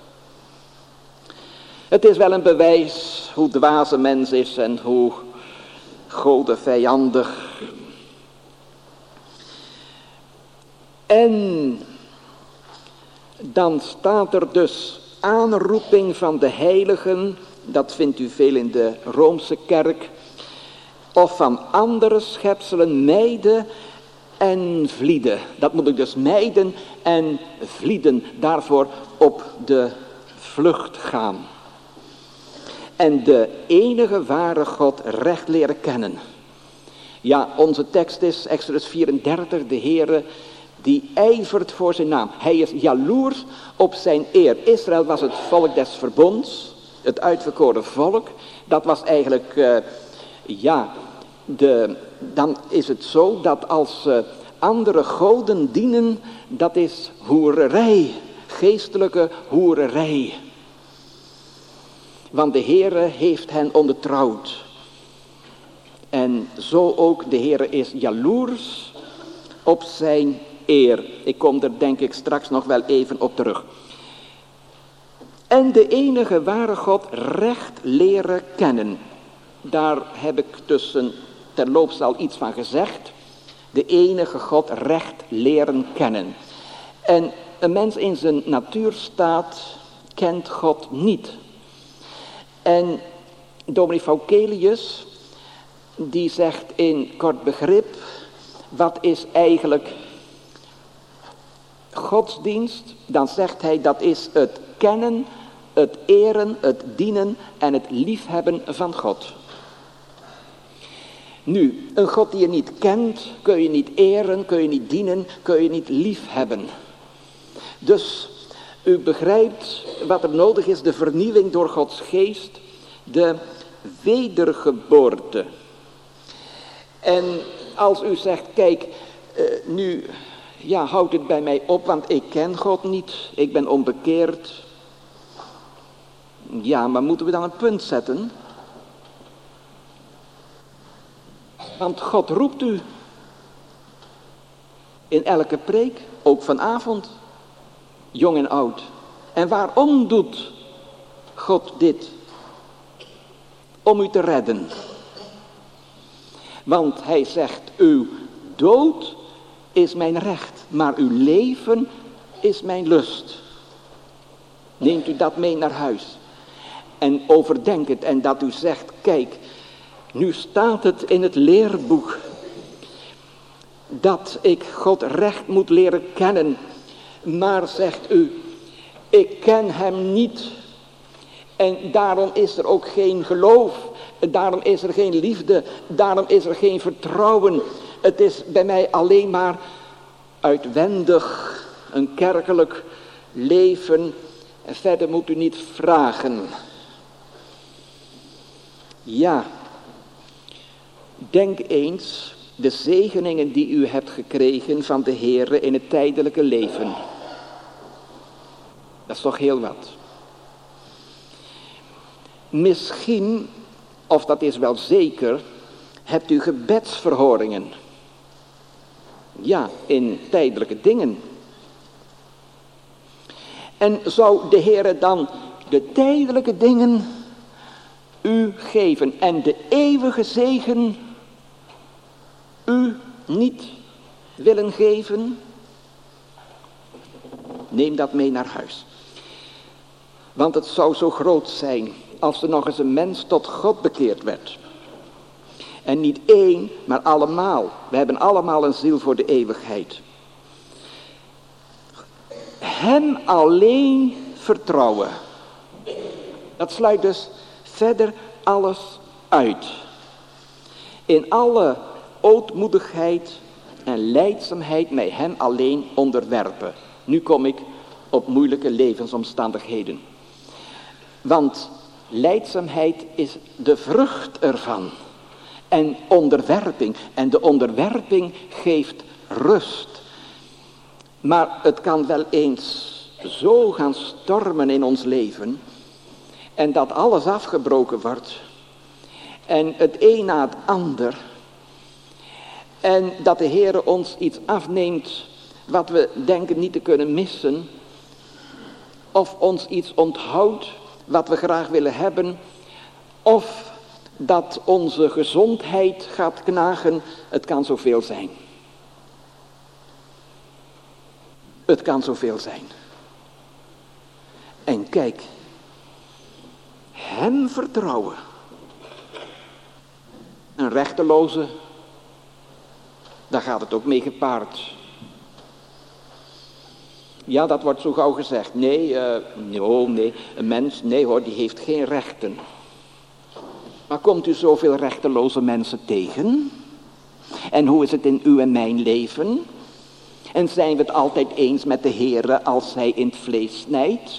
Het is wel een bewijs hoe dwaas een mens is en hoe godenvijandig. En dan staat er dus aanroeping van de heiligen, dat vindt u veel in de Roomse kerk, of van andere schepselen mijden en vlieden. Dat moet ik dus mijden en vlieden, daarvoor op de vlucht gaan. En de enige ware God recht leren kennen. Ja, onze tekst is Exodus 34, de Heere die ijvert voor zijn naam. Hij is jaloers op zijn eer. Israël was het volk des verbonds, het uitverkoren volk. Dat was eigenlijk, dan is het zo dat als andere goden dienen, dat is hoererij, geestelijke hoererij. Want de Heere heeft hen ondertrouwd. En zo ook, de Heere is jaloers op zijn eer. Ik kom er denk ik straks nog wel even op terug. En de enige ware God recht leren kennen. Daar heb ik terloops al iets van gezegd. De enige God recht leren kennen. En een mens in zijn natuurstaat kent God niet. En dominee Vaukelius, die zegt in kort begrip, wat is eigenlijk godsdienst? Dan zegt hij, dat is het kennen, het eren, het dienen en het liefhebben van God. Nu, een God die je niet kent, kun je niet eren, kun je niet dienen, kun je niet liefhebben. Dus u begrijpt wat er nodig is, de vernieuwing door Gods geest, de wedergeboorte. En als u zegt, kijk, nu houdt het bij mij op, want ik ken God niet, ik ben onbekeerd. Ja, maar moeten we dan een punt zetten? Want God roept u in elke preek, ook vanavond, jong en oud. En waarom doet God dit? Om u te redden. Want hij zegt, uw dood is mijn recht, maar uw leven is mijn lust. Neemt u dat mee naar huis. En overdenk het en dat u zegt, kijk, nu staat het in het leerboek dat ik God recht moet leren kennen. Maar zegt u, ik ken hem niet. En daarom is er ook geen geloof. Daarom is er geen liefde. Daarom is er geen vertrouwen. Het is bij mij alleen maar uitwendig een kerkelijk leven. En verder moet u niet vragen. Ja, denk eens de zegeningen die u hebt gekregen van de Heere in het tijdelijke leven. Dat is toch heel wat. Misschien, of dat is wel zeker, hebt u gebedsverhoringen. Ja, in tijdelijke dingen. En zou de Heere dan de tijdelijke dingen u geven en de eeuwige zegen u niet willen geven? Neem dat mee naar huis. Want het zou zo groot zijn als er nog eens een mens tot God bekeerd werd. En niet één, maar allemaal. We hebben allemaal een ziel voor de eeuwigheid. Hem alleen vertrouwen. Dat sluit dus verder alles uit. In alle ootmoedigheid en lijdzaamheid mij hem alleen onderwerpen. Nu kom ik op moeilijke levensomstandigheden. Want lijdzaamheid is de vrucht ervan. En onderwerping. En de onderwerping geeft rust. Maar het kan wel eens zo gaan stormen in ons leven. En dat alles afgebroken wordt. En het een na het ander. En dat de Heer ons iets afneemt wat we denken niet te kunnen missen. Of ons iets onthoudt wat we graag willen hebben. Of dat onze gezondheid gaat knagen. Het kan zoveel zijn. Het kan zoveel zijn. En kijk. Hem vertrouwen. Een rechteloze. Daar gaat het ook mee gepaard. Ja, dat wordt zo gauw gezegd. Nee, een mens, nee hoor, die heeft geen rechten. Maar komt u zoveel rechteloze mensen tegen? En hoe is het in uw en mijn leven? En zijn we het altijd eens met de Heere als hij in het vlees snijdt?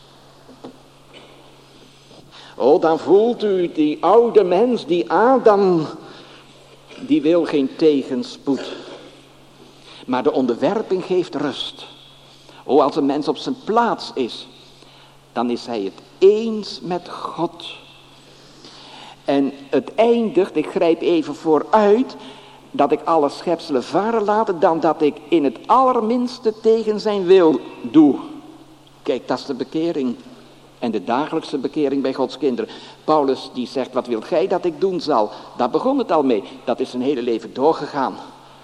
Oh, dan voelt u die oude mens, die Adam, die wil geen tegenspoed. Maar de onderwerping geeft rust. Oh, als een mens op zijn plaats is, dan is hij het eens met God. En het eindigt, ik grijp even vooruit, dat ik alle schepselen varen laat, dan dat ik in het allerminste tegen zijn wil doe. Kijk, dat is de bekering. En de dagelijkse bekering bij Gods kinderen. Paulus die zegt, wat wilt gij dat ik doen zal? Daar begon het al mee. Dat is zijn hele leven doorgegaan.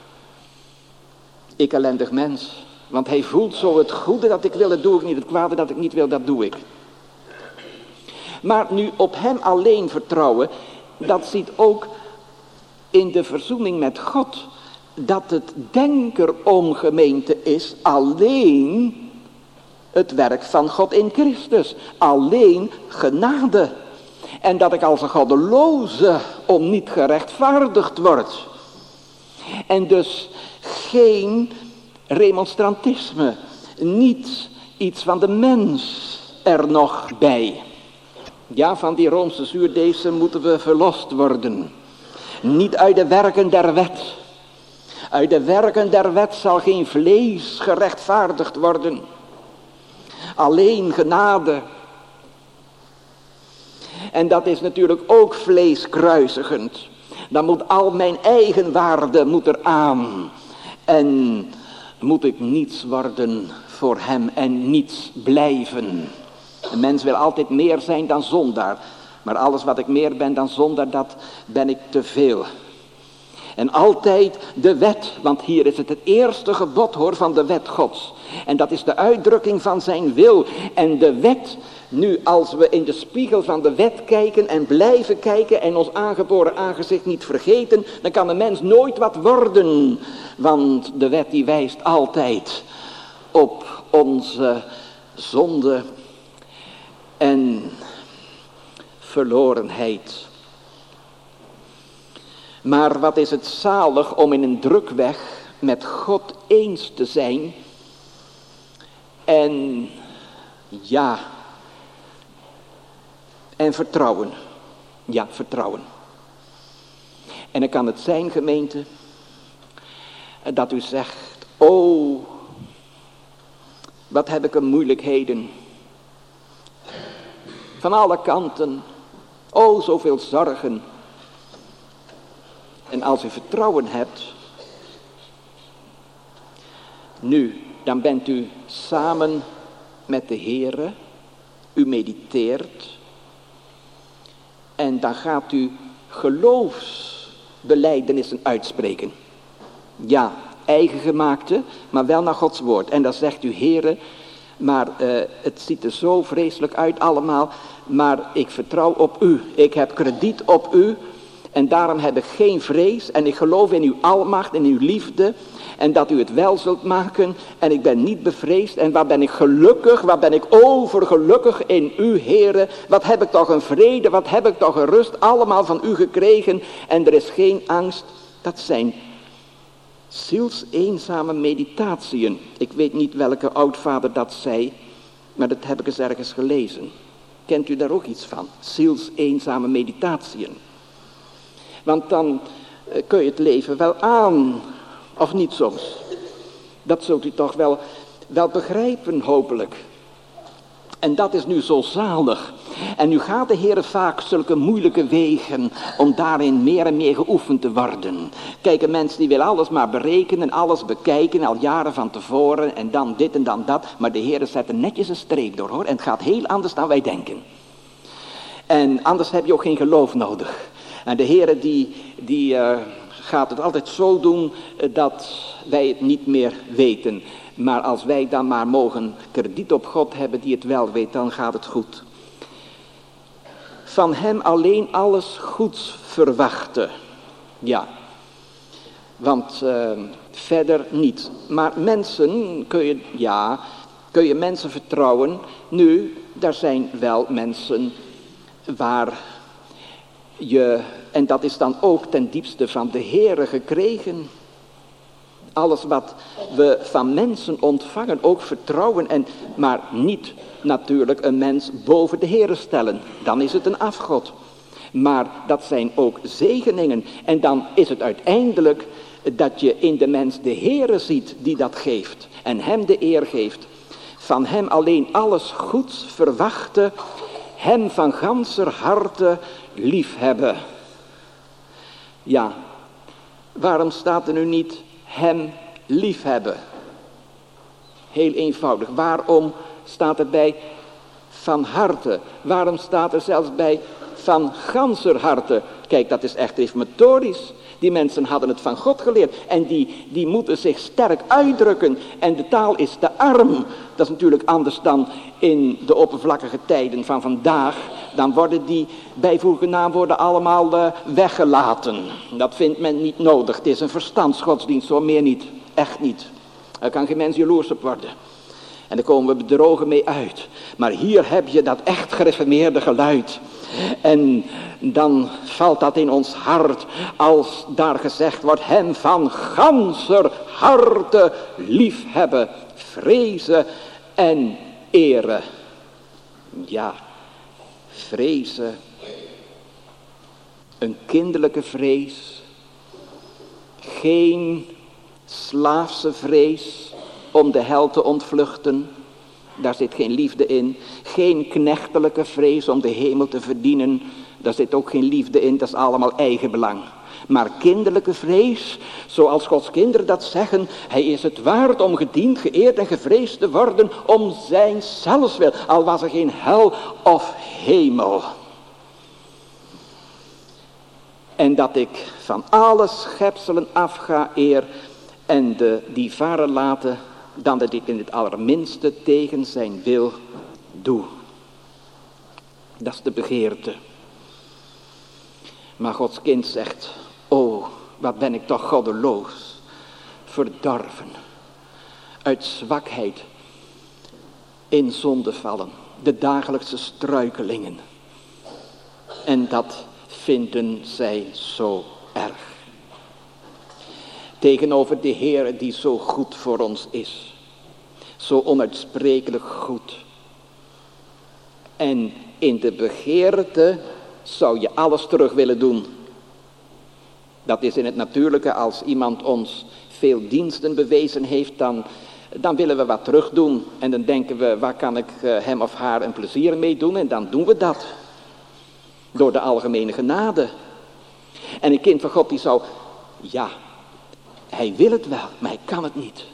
Ik ellendig mens. Want hij voelt zo het goede dat ik wil, dat doe ik niet. Het kwade dat ik niet wil, dat doe ik. Maar nu op hem alleen vertrouwen, dat ziet ook in de verzoening met God. Dat het denkerom, gemeente, is alleen het werk van God in Christus. Alleen genade. En dat ik als een goddeloze om niet gerechtvaardigd word. En dus geen remonstrantisme. Niet iets van de mens er nog bij. Ja, van die Roomse zuurdeesem moeten we verlost worden. Niet uit de werken der wet. Uit de werken der wet zal geen vlees gerechtvaardigd worden. Alleen genade. En dat is natuurlijk ook vleeskruisigend. Dan moet al mijn eigen waarde moet er aan. En moet ik niets worden voor hem en niets blijven. Een mens wil altijd meer zijn dan zondaar. Maar alles wat ik meer ben dan zondaar, dat ben ik te veel. En altijd de wet, want hier is het eerste gebod hoor van de wet Gods. En dat is de uitdrukking van zijn wil. En de wet, nu als we in de spiegel van de wet kijken en blijven kijken en ons aangeboren aangezicht niet vergeten, dan kan een mens nooit wat worden. Want de wet die wijst altijd op onze zonde en verlorenheid. Maar wat is het zalig om in een drukweg met God eens te zijn. En ja, en vertrouwen. Ja, vertrouwen. En dan kan het zijn, gemeente, dat u zegt, oh, wat heb ik een moeilijkheden. Van alle kanten, oh, zoveel zorgen. En als u vertrouwen hebt, nu, dan bent u samen met de Heere, u mediteert en dan gaat u geloofsbelijdenissen uitspreken. Ja, eigen gemaakte, maar wel naar Gods woord. En dan zegt u, Heere, Maar het ziet er zo vreselijk uit allemaal. Maar ik vertrouw op u. Ik heb krediet op u. En daarom heb ik geen vrees. En ik geloof in uw almacht en uw liefde. En dat u het wel zult maken. En ik ben niet bevreesd. En waar ben ik gelukkig. Waar ben ik overgelukkig in u, Heere. Wat heb ik toch een vrede. Wat heb ik toch een rust. Allemaal van u gekregen. En er is geen angst. Dat zijn zielseenzame meditatiën. Ik weet niet welke oudvader dat zei. Maar dat heb ik eens ergens gelezen. Kent u daar ook iets van? Zielseenzame meditatiën. Want dan kun je het leven wel aan. Of niet soms. Dat zult u toch wel begrijpen, hopelijk. En dat is nu zo zalig. En nu gaat de Heer vaak zulke moeilijke wegen om daarin meer en meer geoefend te worden. Kijk, een mens die wil alles maar berekenen, alles bekijken, al jaren van tevoren en dan dit en dan dat. Maar de Heer zet er netjes een streep door, hoor. En het gaat heel anders dan wij denken. En anders heb je ook geen geloof nodig. En de Heer die gaat het altijd zo doen dat wij het niet meer weten. Maar als wij dan maar mogen krediet op God hebben die het wel weet, dan gaat het goed. Van hem alleen alles goeds verwachten. Ja, want verder niet. Maar mensen kun je mensen vertrouwen. Nu, daar zijn wel mensen waar je, en dat is dan ook ten diepste van de Heere gekregen. Alles wat we van mensen ontvangen, ook vertrouwen, maar niet natuurlijk een mens boven de Heere stellen. Dan is het een afgod. Maar dat zijn ook zegeningen. En dan is het uiteindelijk dat je in de mens de Heere ziet die dat geeft. En hem de eer geeft. Van hem alleen alles goeds verwachten. Hem van ganser harte liefhebben. Ja, waarom staat er nu niet hem liefhebben? Heel eenvoudig. Waarom staat er bij van harte? Waarom staat er zelfs bij van ganser harte? Kijk, dat is echt reformatorisch. Die mensen hadden het van God geleerd. En die moeten zich sterk uitdrukken. En de taal is te arm. Dat is natuurlijk anders dan in de oppervlakkige tijden van vandaag. Dan worden die bijvoeglijke naamwoorden allemaal weggelaten. Dat vindt men niet nodig. Het is een verstandsgodsdienst, hoor, meer niet. Echt niet. Daar kan geen mens jaloers op worden. En daar komen we bedrogen mee uit. Maar hier heb je dat echt gereformeerde geluid. En dan valt dat in ons hart als daar gezegd wordt, hem van ganser harte liefhebben, vrezen en eren. Ja, vrezen. Een kinderlijke vrees. Geen slaafse vrees om de hel te ontvluchten. Daar zit geen liefde in. Geen knechtelijke vrees om de hemel te verdienen. Daar zit ook geen liefde in. Dat is allemaal eigenbelang. Maar kinderlijke vrees, zoals Gods kinderen dat zeggen. Hij is het waard om gediend, geëerd en gevreesd te worden om zijn zelfswil. Al was er geen hel of hemel. En dat ik van alle schepselen afga eer en die varen laten, dan dat ik in het allerminste tegen zijn wil doe. Dat is de begeerte. Maar Gods kind zegt, oh, wat ben ik toch goddeloos, verdorven, uit zwakheid, in zonde vallen, de dagelijkse struikelingen. En dat vinden zij zo erg. Tegenover de Heer die zo goed voor ons is. Zo onuitsprekelijk goed. En in de begeerte zou je alles terug willen doen. Dat is in het natuurlijke, als iemand ons veel diensten bewezen heeft, dan willen we wat terug doen. En dan denken we, waar kan ik hem of haar een plezier mee doen? En dan doen we dat. Door de algemene genade. En een kind van God die zou, ja, hij wil het wel, maar hij kan het niet.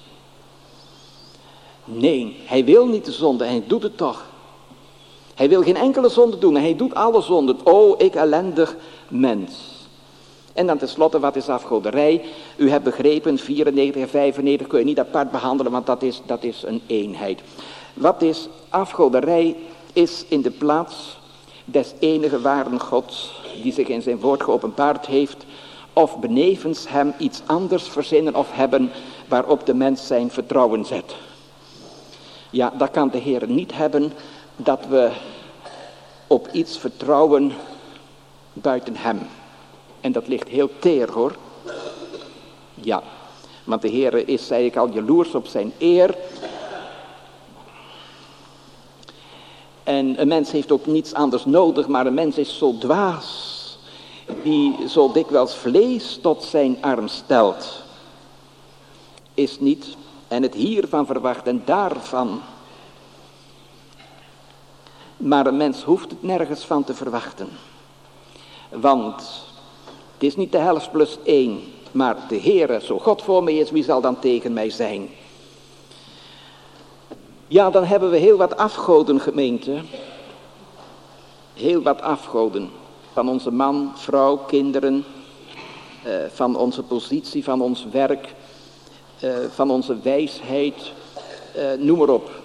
Nee, hij wil niet de zonde en hij doet het toch. Hij wil geen enkele zonde doen en hij doet alle zonden. O, ik ellendig mens. En dan tenslotte, wat is afgoderij? U hebt begrepen, 94 en 95 kun je niet apart behandelen, want dat is een eenheid. Wat is afgoderij? Is in de plaats des enige ware Gods, die zich in zijn woord geopenbaard heeft, of benevens hem iets anders verzinnen of hebben waarop de mens zijn vertrouwen zet. Ja, dat kan de Heer niet hebben, dat we op iets vertrouwen buiten hem. En dat ligt heel teer, hoor. Ja, want de Heer is, zei ik al, jaloers op zijn eer. En een mens heeft ook niets anders nodig, maar een mens is zo dwaas, die zo dikwijls vlees tot zijn arm stelt. Is niet, en het hiervan verwacht en daarvan. Maar een mens hoeft het nergens van te verwachten. Want het is niet de helft plus 1, maar de Heere, zo God voor mij is, wie zal dan tegen mij zijn? Ja, dan hebben we heel wat afgoden, gemeente. Heel wat afgoden. Van onze man, vrouw, kinderen. Van onze positie, van ons werk. Van onze wijsheid. Noem maar op.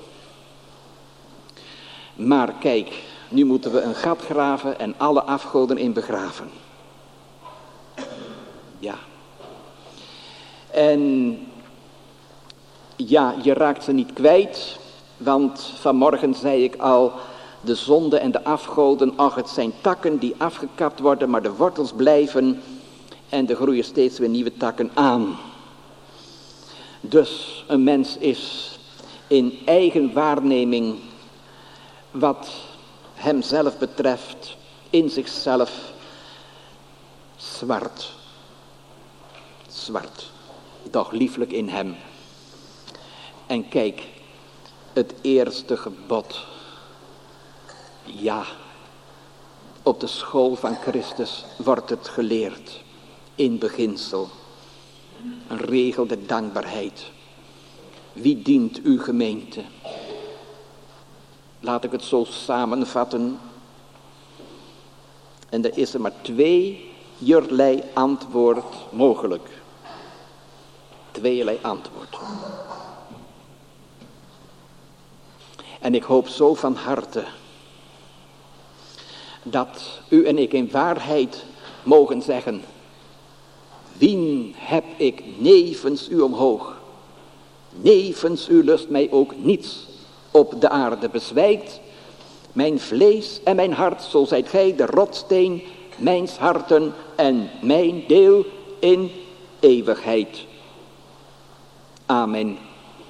Maar kijk, nu moeten we een gat graven en alle afgoden in begraven. Ja. En ja, je raakt ze niet kwijt. Want vanmorgen zei ik al, de zonde en de afgoden, ach, het zijn takken die afgekapt worden, maar de wortels blijven en er groeien steeds weer nieuwe takken aan. Dus een mens is in eigen waarneming, wat hemzelf betreft, in zichzelf zwart. Zwart, doch lieflijk in hem. En kijk, het eerste gebod. Ja, op de school van Christus wordt het geleerd. In beginsel. Een regel der dankbaarheid. Wie dient uw gemeente? Laat ik het zo samenvatten. En er is er maar tweeërlei antwoord mogelijk. Tweeërlei antwoord. En ik hoop zo van harte dat u en ik in waarheid mogen zeggen: wien heb ik nevens u omhoog? Nevens u lust mij ook niets op de aarde bezwijkt. Mijn vlees en mijn hart, zo zijt gij de rotsteen mijns harten en mijn deel in eeuwigheid. Amen.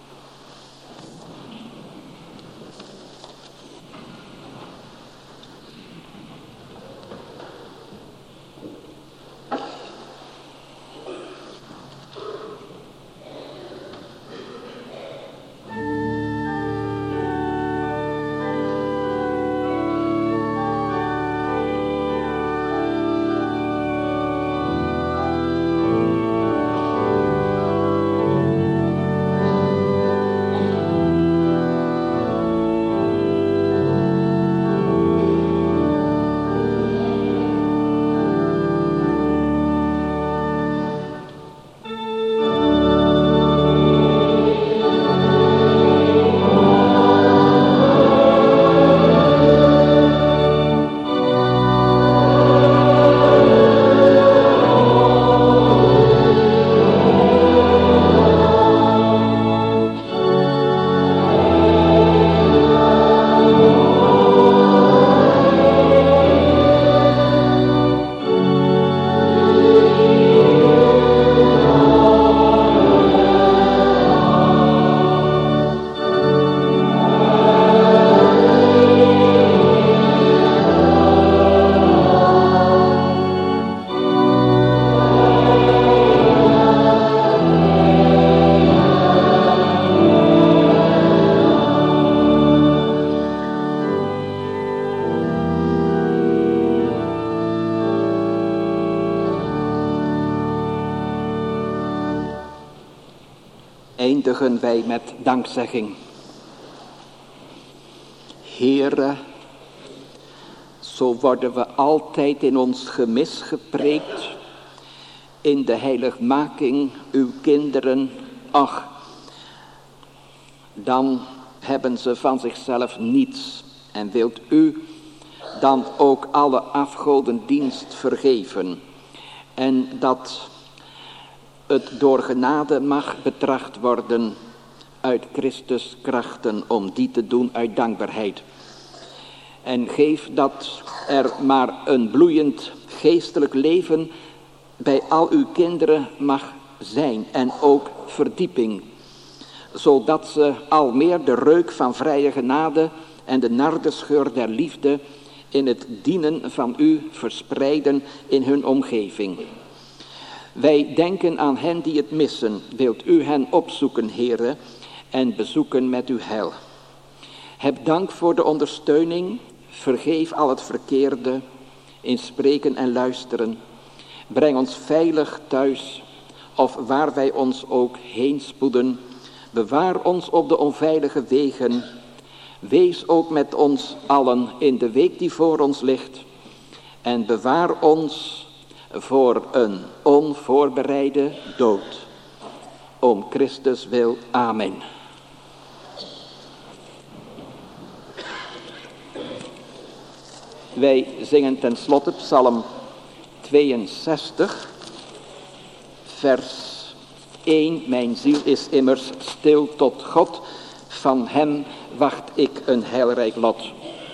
Eindigen wij met dankzegging. Heere, zo worden we altijd in ons gemis gepreekt, in de heiligmaking uw kinderen. Ach, dan hebben ze van zichzelf niets. En wilt u dan ook alle afgodendienst vergeven. En dat het door genade mag betracht worden uit Christus krachten om die te doen uit dankbaarheid. En geef dat er maar een bloeiend geestelijk leven bij al uw kinderen mag zijn en ook verdieping. Zodat ze al meer de reuk van vrije genade en de nardesgeur der liefde in het dienen van u verspreiden in hun omgeving. Wij denken aan hen die het missen. Wilt u hen opzoeken, Heere, en bezoeken met uw heil. Heb dank voor de ondersteuning. Vergeef al het verkeerde in spreken en luisteren. Breng ons veilig thuis, of waar wij ons ook heen spoeden. Bewaar ons op de onveilige wegen. Wees ook met ons allen in de week die voor ons ligt. En bewaar ons voor een onvoorbereide dood. Om Christus wil. Amen. Wij zingen ten slotte Psalm 62, vers 1. Mijn ziel is immers stil tot God, van hem wacht ik een heilrijk lot.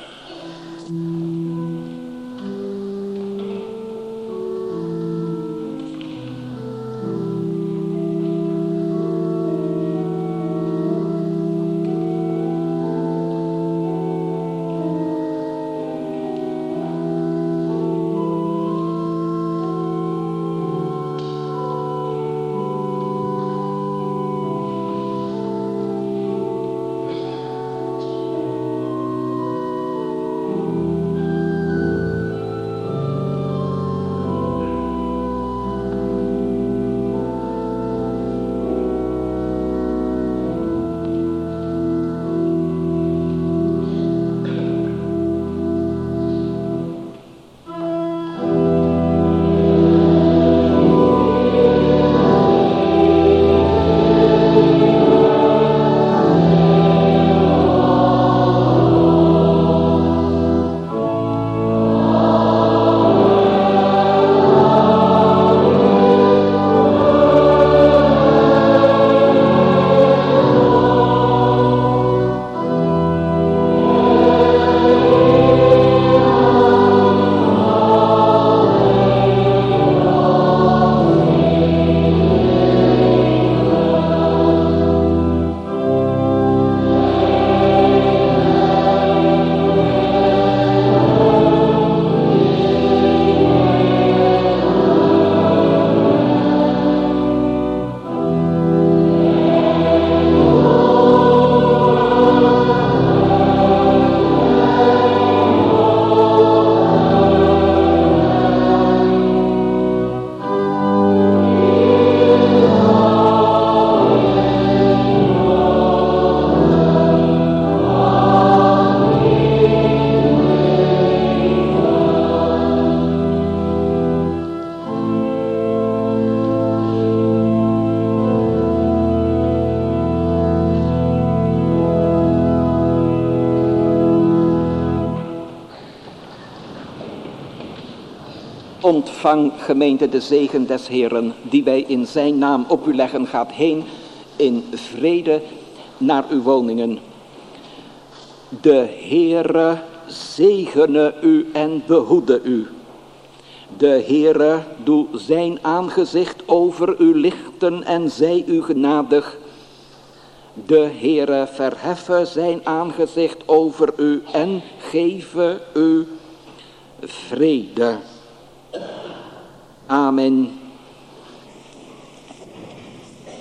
Ontvang, gemeente, de zegen des Heeren, die wij in zijn naam op u leggen. Gaat heen in vrede naar uw woningen. De Heere zegene u en behoede u. De Heere doe zijn aangezicht over u lichten en zij u genadig. De Heere verheffe zijn aangezicht over u en geeve u vrede. Amen.